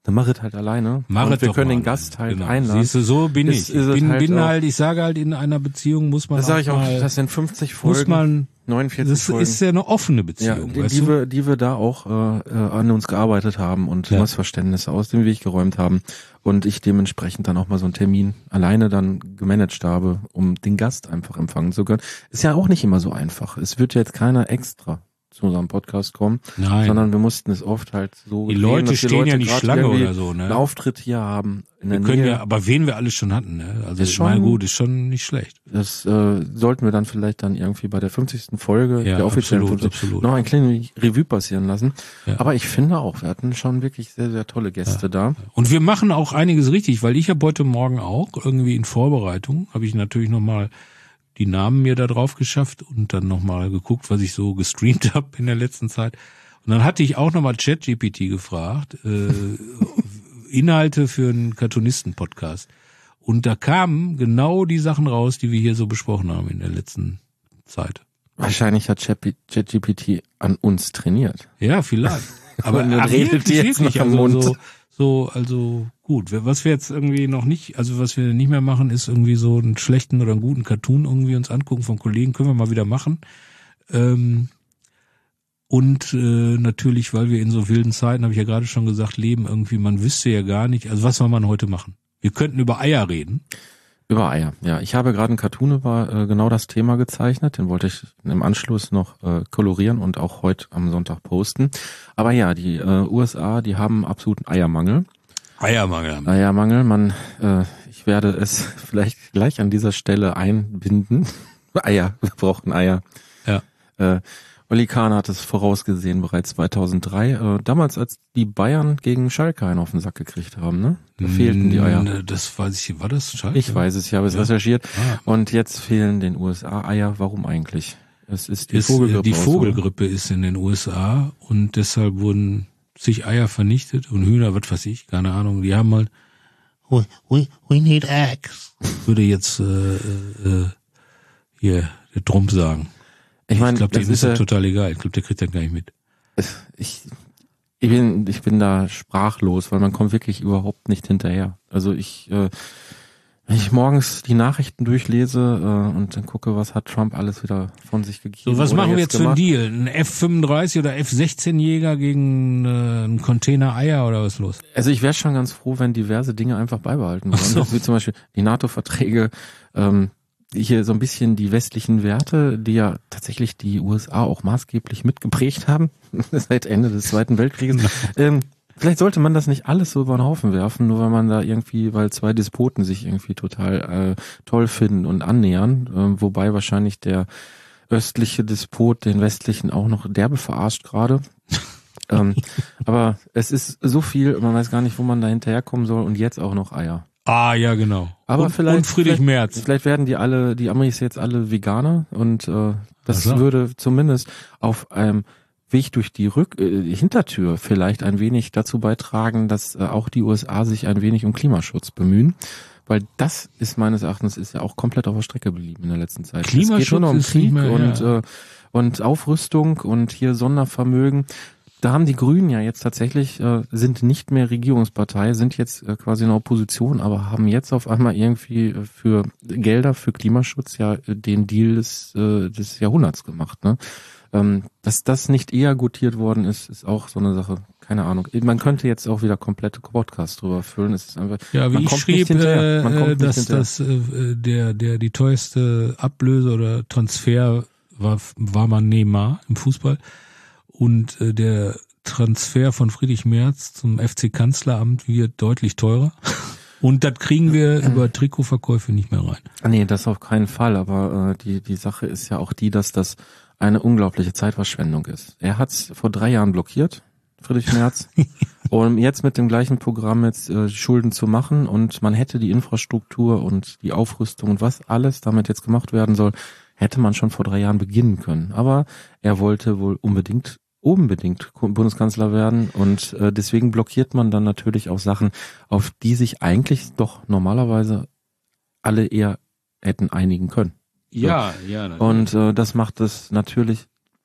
dann mach es halt alleine. Mach und es wir doch können mal. den Gast halt Genau. einladen. Siehst du, so bin Ist- ich. ist Ich es bin halt bin auch- halt, ich sage halt, in einer Beziehung muss man Das sage ich auch, mal, das sind fünfzig Folgen, muss man, neunundvierzig das Folgen. ist ja eine offene ja, Beziehung, die, weißt die, du? wir, die wir da auch äh, äh, an uns gearbeitet haben und Ja. Missverständnisse aus dem Weg geräumt haben und ich dementsprechend dann auch mal so einen Termin alleine dann gemanagt habe, um den Gast einfach empfangen zu können. Ist ja auch nicht immer so einfach. Es wird jetzt keiner extra zu unserem Podcast kommen, Nein. sondern wir mussten es oft halt so Die drehen, Leute dass stehen ja nicht gerade Schlange irgendwie oder so, ne? einen Auftritt hier haben in Wir der können Nähe. ja, aber wen wir alles schon hatten, ne? Also Ist ich schon- meine, gut, ist schon nicht schlecht. Das äh, sollten wir dann vielleicht dann irgendwie bei der fünfzigsten Folge, Ja, der offiziellen absolut, fünfzigsten absolut. noch ein kleines Revue passieren lassen. Ja. Aber ich finde auch, wir hatten schon wirklich sehr, sehr tolle Gäste da. Und wir machen auch einiges richtig, weil ich habe heute Morgen auch irgendwie in Vorbereitung, habe ich natürlich nochmal die Namen mir da drauf geschafft und dann nochmal geguckt, was ich so gestreamt habe in der letzten Zeit. Und dann hatte ich auch nochmal ChatGPT gefragt, äh, Inhalte für einen Cartoonisten-Podcast. Und da kamen genau die Sachen raus, die wir hier so besprochen haben in der letzten Zeit. Wahrscheinlich hat ChatGPT an uns trainiert. Ja, vielleicht. Aber Und dann ach, redet wirklich, die jetzt wirklich, noch am also Mund. so, so, also gut. Was wir jetzt irgendwie noch nicht, also was wir nicht mehr machen, ist irgendwie so einen schlechten oder einen guten Cartoon irgendwie uns angucken von Kollegen, können wir mal wieder machen. Ähm, und äh, natürlich, weil wir in so wilden Zeiten, habe ich ja gerade schon gesagt, leben irgendwie, man wüsste ja gar nicht, also was soll man heute machen? Wir könnten über Eier reden. Über Eier, ja. Ich habe gerade einen Cartoon über äh, genau das Thema gezeichnet. Den wollte ich im Anschluss noch äh, kolorieren und auch heute am Sonntag posten. Aber ja, die äh, U S A, die haben absoluten Eiermangel. Eiermangel. Eiermangel, man, äh, ich werde es vielleicht gleich an dieser Stelle einbinden. Eier, wir brauchen Eier. Ja. Äh, Oli Kahn hat es vorausgesehen bereits zweitausenddrei, äh, damals als die Bayern gegen Schalke einen auf den Sack gekriegt haben, ne? Da fehlten die Eier. Das weiß ich, war das Schalke? Ich weiß es, ich habe es Ja. recherchiert. Ah. Und jetzt fehlen den U S A Eier. Warum eigentlich? Es ist die ist, Vogelgrippe. Die aus, oder? Vogelgrippe ist in den U S A und deshalb wurden zig Eier vernichtet und Hühner, was weiß ich, keine Ahnung, die haben halt we, we, we need eggs. Würde jetzt äh, äh, hier der Trump sagen. Ich meine, ich glaube, dem das ist ist das ja, total egal. Ich glaube, der kriegt das gar nicht mit. ich, ich bin, ich bin da sprachlos, weil man kommt wirklich überhaupt nicht hinterher. Also ich, äh, wenn ich morgens die Nachrichten durchlese äh, und dann gucke, was hat Trump alles wieder von sich gegeben. So, was oder machen wir jetzt für einen gemacht. Deal? Ein F fünfunddreißig oder F sechzehn Jäger gegen äh, einen Container Eier oder was ist los? Also ich wäre schon ganz froh, wenn diverse Dinge einfach beibehalten würden. so. Wie zum Beispiel die NATO-Verträge, ähm, hier so ein bisschen die westlichen Werte, die ja tatsächlich die U S A auch maßgeblich mitgeprägt haben, seit Ende des Zweiten Weltkrieges. ähm, vielleicht sollte man das nicht alles so über den Haufen werfen, nur weil man da irgendwie, weil zwei Despoten sich irgendwie total äh, toll finden und annähern, äh, wobei wahrscheinlich der östliche Despot den westlichen auch noch derbe verarscht gerade. ähm, aber es ist so viel, man weiß gar nicht, wo man da hinterherkommen soll und jetzt auch noch Eier. Ah, ja, genau. Aber und, vielleicht, und Friedrich vielleicht, Merz. Vielleicht werden die alle, die Amis jetzt alle Veganer und äh, das Ach so. würde zumindest auf einem Weg durch die Rück äh, Hintertür vielleicht ein wenig dazu beitragen, dass äh, auch die U S A sich ein wenig um Klimaschutz bemühen. Weil das ist meines Erachtens ist ja auch komplett auf der Strecke geblieben in der letzten Zeit. Klimaschutz es geht nur noch um ist nicht Krieg mehr, und, ja. äh, und Aufrüstung und hier Sondervermögen. Da haben die Grünen ja jetzt tatsächlich, äh, sind nicht mehr Regierungspartei, sind jetzt äh, quasi in der Opposition, aber haben jetzt auf einmal irgendwie äh, für Gelder für Klimaschutz ja äh, den Deal des, äh, des Jahrhunderts gemacht. Ne? Ähm, dass das nicht eher gutiert worden ist, ist auch so eine Sache. Keine Ahnung. Man könnte jetzt auch wieder komplette Podcasts drüber füllen. Es ist einfach, Ja, wie man ich kommt schrieb, nicht hinterher. Man kommt äh, nicht dass hinterher. das äh, der der die teuerste Ablöse oder Transfer war war man Neymar im Fußball und äh, der Transfer von Friedrich Merz zum F C Kanzleramt wird deutlich teurer und das kriegen wir über Trikotverkäufe nicht mehr rein. Nee, das auf keinen Fall, aber äh, die die Sache ist ja auch die, dass das eine unglaubliche Zeitverschwendung ist. Er hat's vor drei Jahren blockiert, Friedrich Merz, um jetzt mit dem gleichen Programm jetzt äh, Schulden zu machen und man hätte die Infrastruktur und die Aufrüstung und was alles damit jetzt gemacht werden soll, hätte man schon vor drei Jahren beginnen können. Aber er wollte wohl unbedingt unbedingt Bundeskanzler werden und äh, deswegen blockiert man dann natürlich auch Sachen, auf die sich eigentlich doch normalerweise alle eher hätten einigen können. Ja, ja. Und äh, das macht es natürlich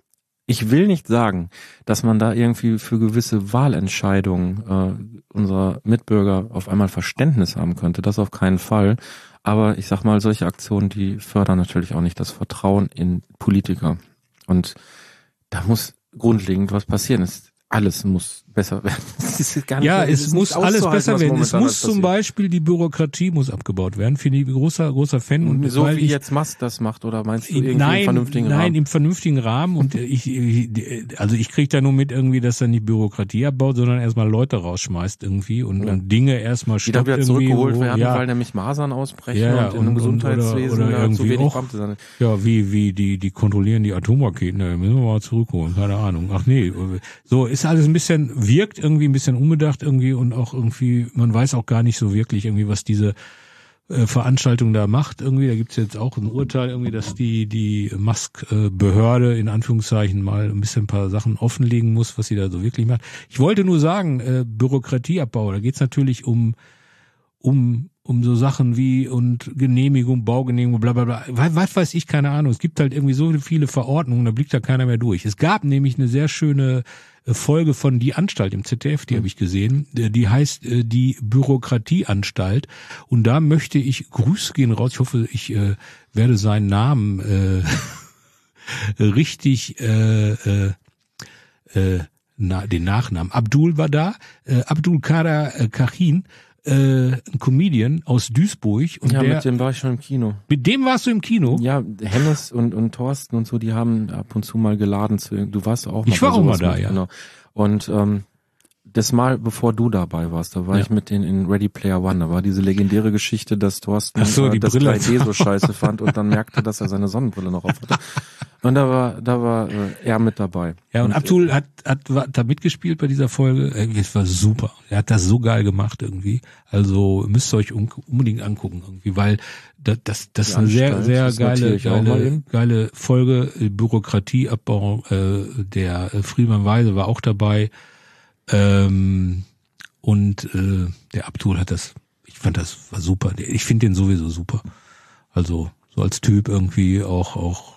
ich will nicht sagen, dass man da irgendwie für gewisse Wahlentscheidungen äh, unserer Mitbürger auf einmal Verständnis haben könnte. Das auf keinen Fall. Aber ich sag mal, solche Aktionen, die fördern natürlich auch nicht das Vertrauen in Politiker. Und da muss grundlegend was passieren. Es, alles muss besser werden. Es ist gar nicht, ja, es es ist muss nicht alles auszuhalten, besser was werden. Es momentan muss zum passiert. Beispiel, die Bürokratie muss abgebaut werden. Finde ich großer, großer Fan. Und So weil wie ich, jetzt Musk das macht, oder meinst du irgendwie nein, einen vernünftigen nein, Rahmen? im vernünftigen Rahmen. Und ich, ich also ich kriege da nur mit irgendwie, dass er nicht Bürokratie abbaut, sondern erstmal Leute rausschmeißt irgendwie und, Ja. und Dinge erstmal Die stoppt dann wieder irgendwie. zurückgeholt wo, werden, ja, weil nämlich Masern ausbrechen Ja, ja, und in einem und- und- Gesundheitswesen oder- oder da zu irgendwie wenig auch- Beamte sind. Ja, wie, wie, die, die kontrollieren die Atomraketen, da müssen wir mal zurückholen, keine Ahnung. Ach nee, so ist alles ein bisschen, wirkt irgendwie ein bisschen unbedacht irgendwie und auch irgendwie, man weiß auch gar nicht so wirklich irgendwie, was diese äh, Veranstaltung da macht irgendwie. Da gibt's jetzt auch ein Urteil irgendwie, dass die, die Musk-Behörde in Anführungszeichen mal ein bisschen ein paar Sachen offenlegen muss, was sie da so wirklich macht. Ich wollte nur sagen, äh, Bürokratieabbau, da geht's natürlich um, um um so Sachen wie und Genehmigung, Baugenehmigung, bla bla bla. Was, was weiß ich, keine Ahnung. Es gibt halt irgendwie so viele Verordnungen, da blickt da keiner mehr durch. Es gab nämlich eine sehr schöne Folge von Die Anstalt im Z D F, die habe ich gesehen. Die heißt äh, die Bürokratieanstalt. Und da möchte ich, Grüße gehen raus, ich hoffe, ich äh, werde seinen Namen äh, richtig äh, äh, äh, na, den Nachnamen. Abdul war da, äh, Abdul Kader äh, Kachin, äh, ein Comedian aus Duisburg. Und Ja, der, mit dem war ich schon im Kino. mit dem warst du im Kino? Ja, Hennes und, und Thorsten und so, die haben ab und zu mal geladen zu, du warst auch mal Ich war bei auch sowas mal da, mit, ja. Genau. Und ähm, das Mal, bevor du dabei warst, da war Ja. ich mit denen in Ready Player One. Da war diese legendäre Geschichte, dass Thorsten Ach so, äh, die das Brille. drei D so scheiße fand und dann merkte, dass er seine Sonnenbrille noch auf hatte. Und da war, da war äh, er mit dabei. Ja, und, Abdul hat, hat, war, da mitgespielt bei dieser Folge. Es war super. Er hat das so geil gemacht irgendwie. Also müsst ihr euch un- unbedingt angucken irgendwie, weil das, das, das Die ist eine sehr, Anstalt, sehr das notiere geile, ich auch mal geile, eben. geile Folge. Bürokratieabbau, äh, der äh, Friedemann Weise war auch dabei. Ähm, und äh, der Abdul hat das, ich fand das war super. Ich finde den sowieso super. Also so als Typ irgendwie auch, auch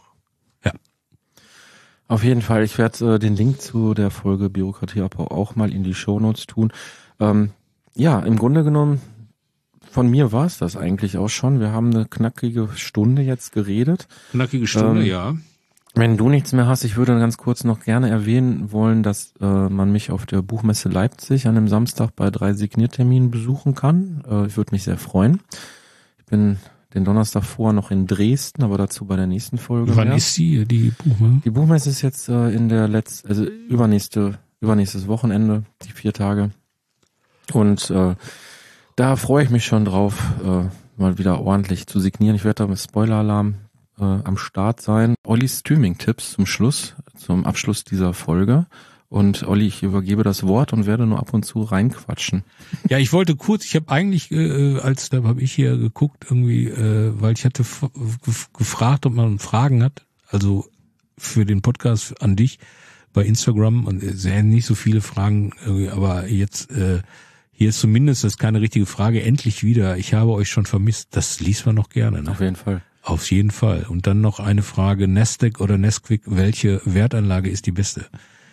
Auf jeden Fall, ich werde äh, den Link zu der Folge Bürokratieabbau auch mal in die Shownotes tun. Ähm, ja, im Grunde genommen, von mir war es das eigentlich auch schon. Wir haben eine knackige Stunde jetzt geredet. knackige Stunde, Ähm, ja. Wenn du nichts mehr hast, ich würde ganz kurz noch gerne erwähnen wollen, dass äh, man mich auf der Buchmesse Leipzig an einem Samstag bei drei Signierterminen besuchen kann. Äh, ich würde mich sehr freuen. Ich bin den Donnerstag vorher noch in Dresden, aber dazu bei der nächsten Folge. Wann mehr. ist sie, die Buchmesse? Die Buchmesse ist jetzt äh, in der letzten, also übernächste, übernächstes Wochenende, die vier Tage. Und äh, da freue ich mich schon drauf, äh, mal wieder ordentlich zu signieren. Ich werde da mit Spoiler-Alarm äh, am Start sein. Ollis Streaming-Tipps zum Schluss, zum Abschluss dieser Folge. Und Olli, ich übergebe das Wort und werde nur ab und zu reinquatschen. Ja, ich wollte kurz, ich habe eigentlich, äh, als da habe ich hier geguckt irgendwie, äh, weil ich hatte f- gef- gefragt, ob man Fragen hat, also für den Podcast an dich bei Instagram und es sind nicht so viele Fragen, irgendwie, aber jetzt äh, hier ist zumindest, das ist keine richtige Frage, endlich wieder, ich habe euch schon vermisst, das liest man noch gerne. Ne? Auf jeden Fall. Auf jeden Fall. Und dann noch eine Frage, Nasdaq oder Nesquik, welche Wertanlage ist die beste?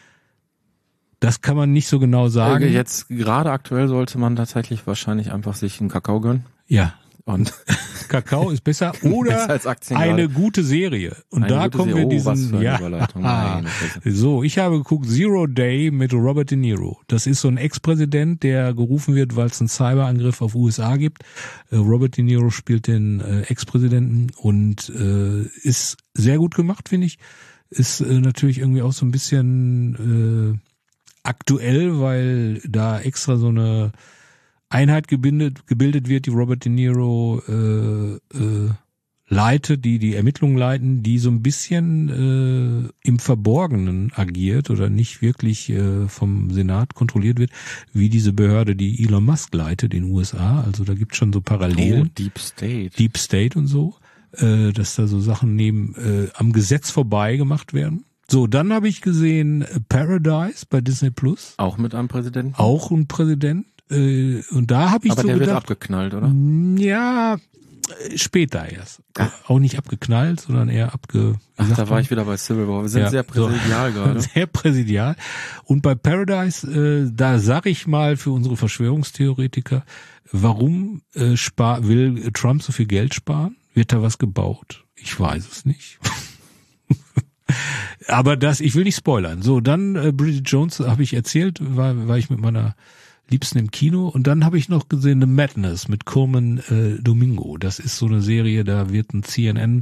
Das kann man nicht so genau sagen. Äh, Jetzt gerade aktuell sollte man tatsächlich wahrscheinlich einfach sich einen Kakao gönnen. Ja, Und Kakao ist besser oder Besser als Aktien eine gerade. gute Serie. Und Eine da gute kommen Serie. wir Oh, was diesen, für eine ja, Überleitung. Meine Fresse. so, ich habe geguckt Zero Day mit Robert De Niro. Das ist so ein Ex-Präsident, der gerufen wird, weil es einen Cyberangriff auf U S A gibt. Äh, Robert De Niro spielt den äh, Ex-Präsidenten und äh, ist sehr gut gemacht, finde ich. Ist äh, natürlich irgendwie auch so ein bisschen äh, aktuell, weil da extra so eine Einheit gebildet, gebildet wird, die Robert De Niro äh, äh, leitet, die die Ermittlungen leiten, die so ein bisschen äh, im Verborgenen agiert oder nicht wirklich äh, vom Senat kontrolliert wird, wie diese Behörde, die Elon Musk leitet in den U S A. Also da gibt es schon so Oh, Parallelen. Deep State. Deep State und so, äh, dass da so Sachen neben äh, am Gesetz vorbei gemacht werden. So, dann habe ich gesehen äh, Paradise bei Disney Plus, Auch mit einem Präsidenten? auch ein Präsident. Äh, und da habe ich Aber so der wird gedacht, abgeknallt, oder? ja, Später erst. Ach. Auch nicht abgeknallt, sondern eher abge... Ach, da war ich wieder bei Civil War. Wir sind Ja, sehr präsidial so. gerade. Sehr präsidial. Und bei Paradise, äh, da sag ich mal für unsere Verschwörungstheoretiker, warum äh, spar will Trump so viel Geld sparen? Wird da was gebaut? Ich weiß es nicht. Aber das, ich will nicht spoilern. So, dann äh, Bridget Jones, habe ich erzählt, war, war ich mit meiner Liebsten im Kino. Und dann habe ich noch gesehen The Madness mit Coleman äh, Domingo. Das ist so eine Serie, da wird ein C N N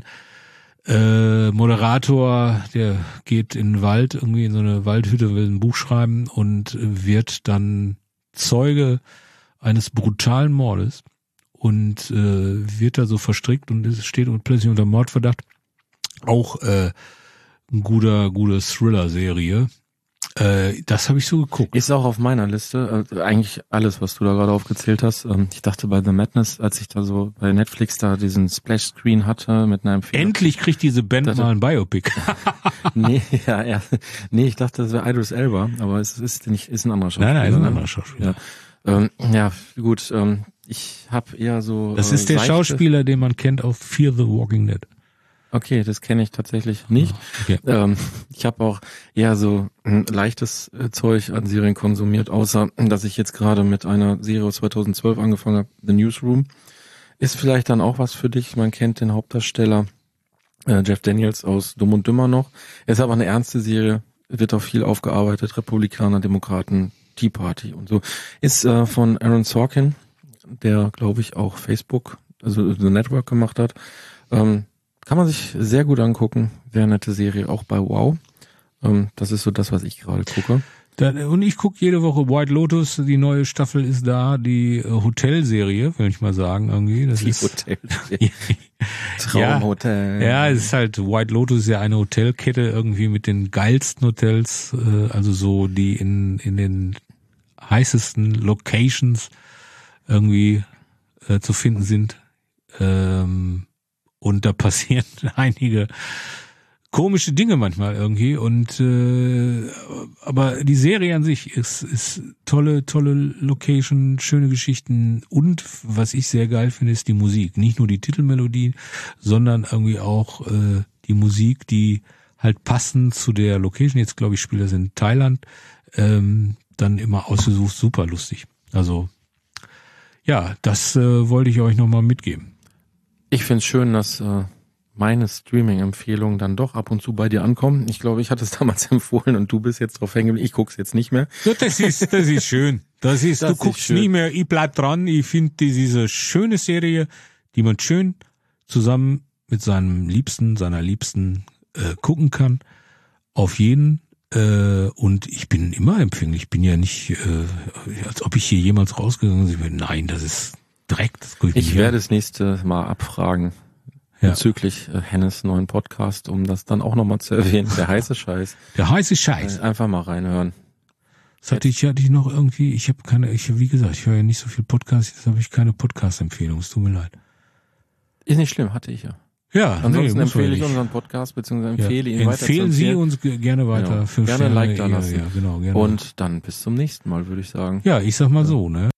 äh, Moderator, der geht in den Wald, irgendwie in so eine Waldhütte, will ein Buch schreiben und wird dann Zeuge eines brutalen Mordes und äh, wird da so verstrickt und es steht plötzlich unter Mordverdacht. Auch äh, ein guter, gute Thriller-Serie. Äh, das habe ich so geguckt. Ist auch auf meiner Liste. Äh, eigentlich alles, was du da gerade aufgezählt hast. Ähm, ich dachte bei The Madness, als ich da so bei Netflix da diesen Splash-Screen hatte mit einer Empfehlung. Endlich kriegt diese Band dachte, mal ein Biopic. nee, ja, ja. Nee, ich dachte, das wäre Idris Elba, aber es ist nicht, ist ein anderer Schauspieler. Nein, nein, ist ein ne? anderer Schauspieler. Ja, ähm, ja gut. Ähm, ich habe eher so. Das äh, ist der seichte, Schauspieler, den man kennt auf Fear the Walking Dead. Okay, das kenne ich tatsächlich nicht. Okay. Ähm, ich habe auch eher so ein leichtes äh, Zeug an Serien konsumiert, außer dass ich jetzt gerade mit einer Serie aus zweitausendzwölf angefangen habe, The Newsroom. Ist vielleicht dann auch was für dich. Man kennt den Hauptdarsteller äh, Jeff Daniels aus Dumm und Dümmer noch. Ist aber eine ernste Serie, wird auch viel aufgearbeitet, Republikaner, Demokraten, Tea Party und so. Ist äh, von Aaron Sorkin, der, glaube ich, auch Facebook, also The Network gemacht hat. Ähm, Kann man sich sehr gut angucken. Sehr nette Serie, auch bei Wow. Ähm, das ist so das, was ich gerade gucke. Da, und ich gucke jede Woche White Lotus, die neue Staffel ist da, die äh, Hotelserie, will ich mal sagen, irgendwie. Das Die ist Hotelserie. Traumhotel. Ja, ja, es ist halt, White Lotus ist ja eine Hotelkette irgendwie mit den geilsten Hotels, äh, also so, die in, in den heißesten Locations irgendwie äh, zu finden sind. Ähm, Und da passieren einige komische Dinge manchmal irgendwie. Und äh, aber die Serie an sich ist ist tolle, tolle Location, schöne Geschichten und was ich sehr geil finde, ist die Musik. Nicht nur die Titelmelodie, sondern irgendwie auch äh, die Musik, die halt passend zu der Location. Jetzt glaube ich, spielt das in Thailand. Ähm, dann immer ausgesucht, super lustig. Also ja, das äh, wollte ich euch nochmal mitgeben. Ich find's schön, dass äh, meine Streaming-Empfehlungen dann doch ab und zu bei dir ankommen. Ich glaube, ich hatte es damals empfohlen und du bist jetzt drauf hängen geblieben. Ich guck's jetzt nicht mehr. Ja, das ist, das ist schön. Das ist, Das du ist guckst schön. nie mehr. Ich bleib dran. Ich finde diese schöne Serie, die man schön zusammen mit seinem Liebsten, seiner Liebsten äh, gucken kann. Auf jeden. Äh, und ich bin immer empfänglich. Ich bin ja nicht, äh, als ob ich hier jemals rausgegangen bin. Nein, das ist Dreck. Das guck ich Ich nicht werde an. das nächste Mal abfragen Ja. bezüglich äh, Hennes neuen Podcast, um das dann auch nochmal zu erwähnen. Der heiße Scheiß. Der heiße Scheiß. Äh, Einfach mal reinhören. Das hatte ich, hatte ich noch irgendwie, ich habe keine, ich wie gesagt, ich höre ja nicht so viel Podcast, jetzt habe ich keine Podcast-Empfehlung, es tut mir leid. Ist nicht schlimm, hatte ich ja. Ja, Ansonsten nee, muss man empfehle ich nicht. unseren Podcast, beziehungsweise Ja. empfehle ihn weiter Empfehlen zu Sie empfehlen. uns ge- gerne weiter. Genau. Fünf Gerne ein Sterne, Like da ja, lassen. Ja, genau, gerne. Und dann bis zum nächsten Mal, würde ich sagen. ja, ich sag mal so, ne?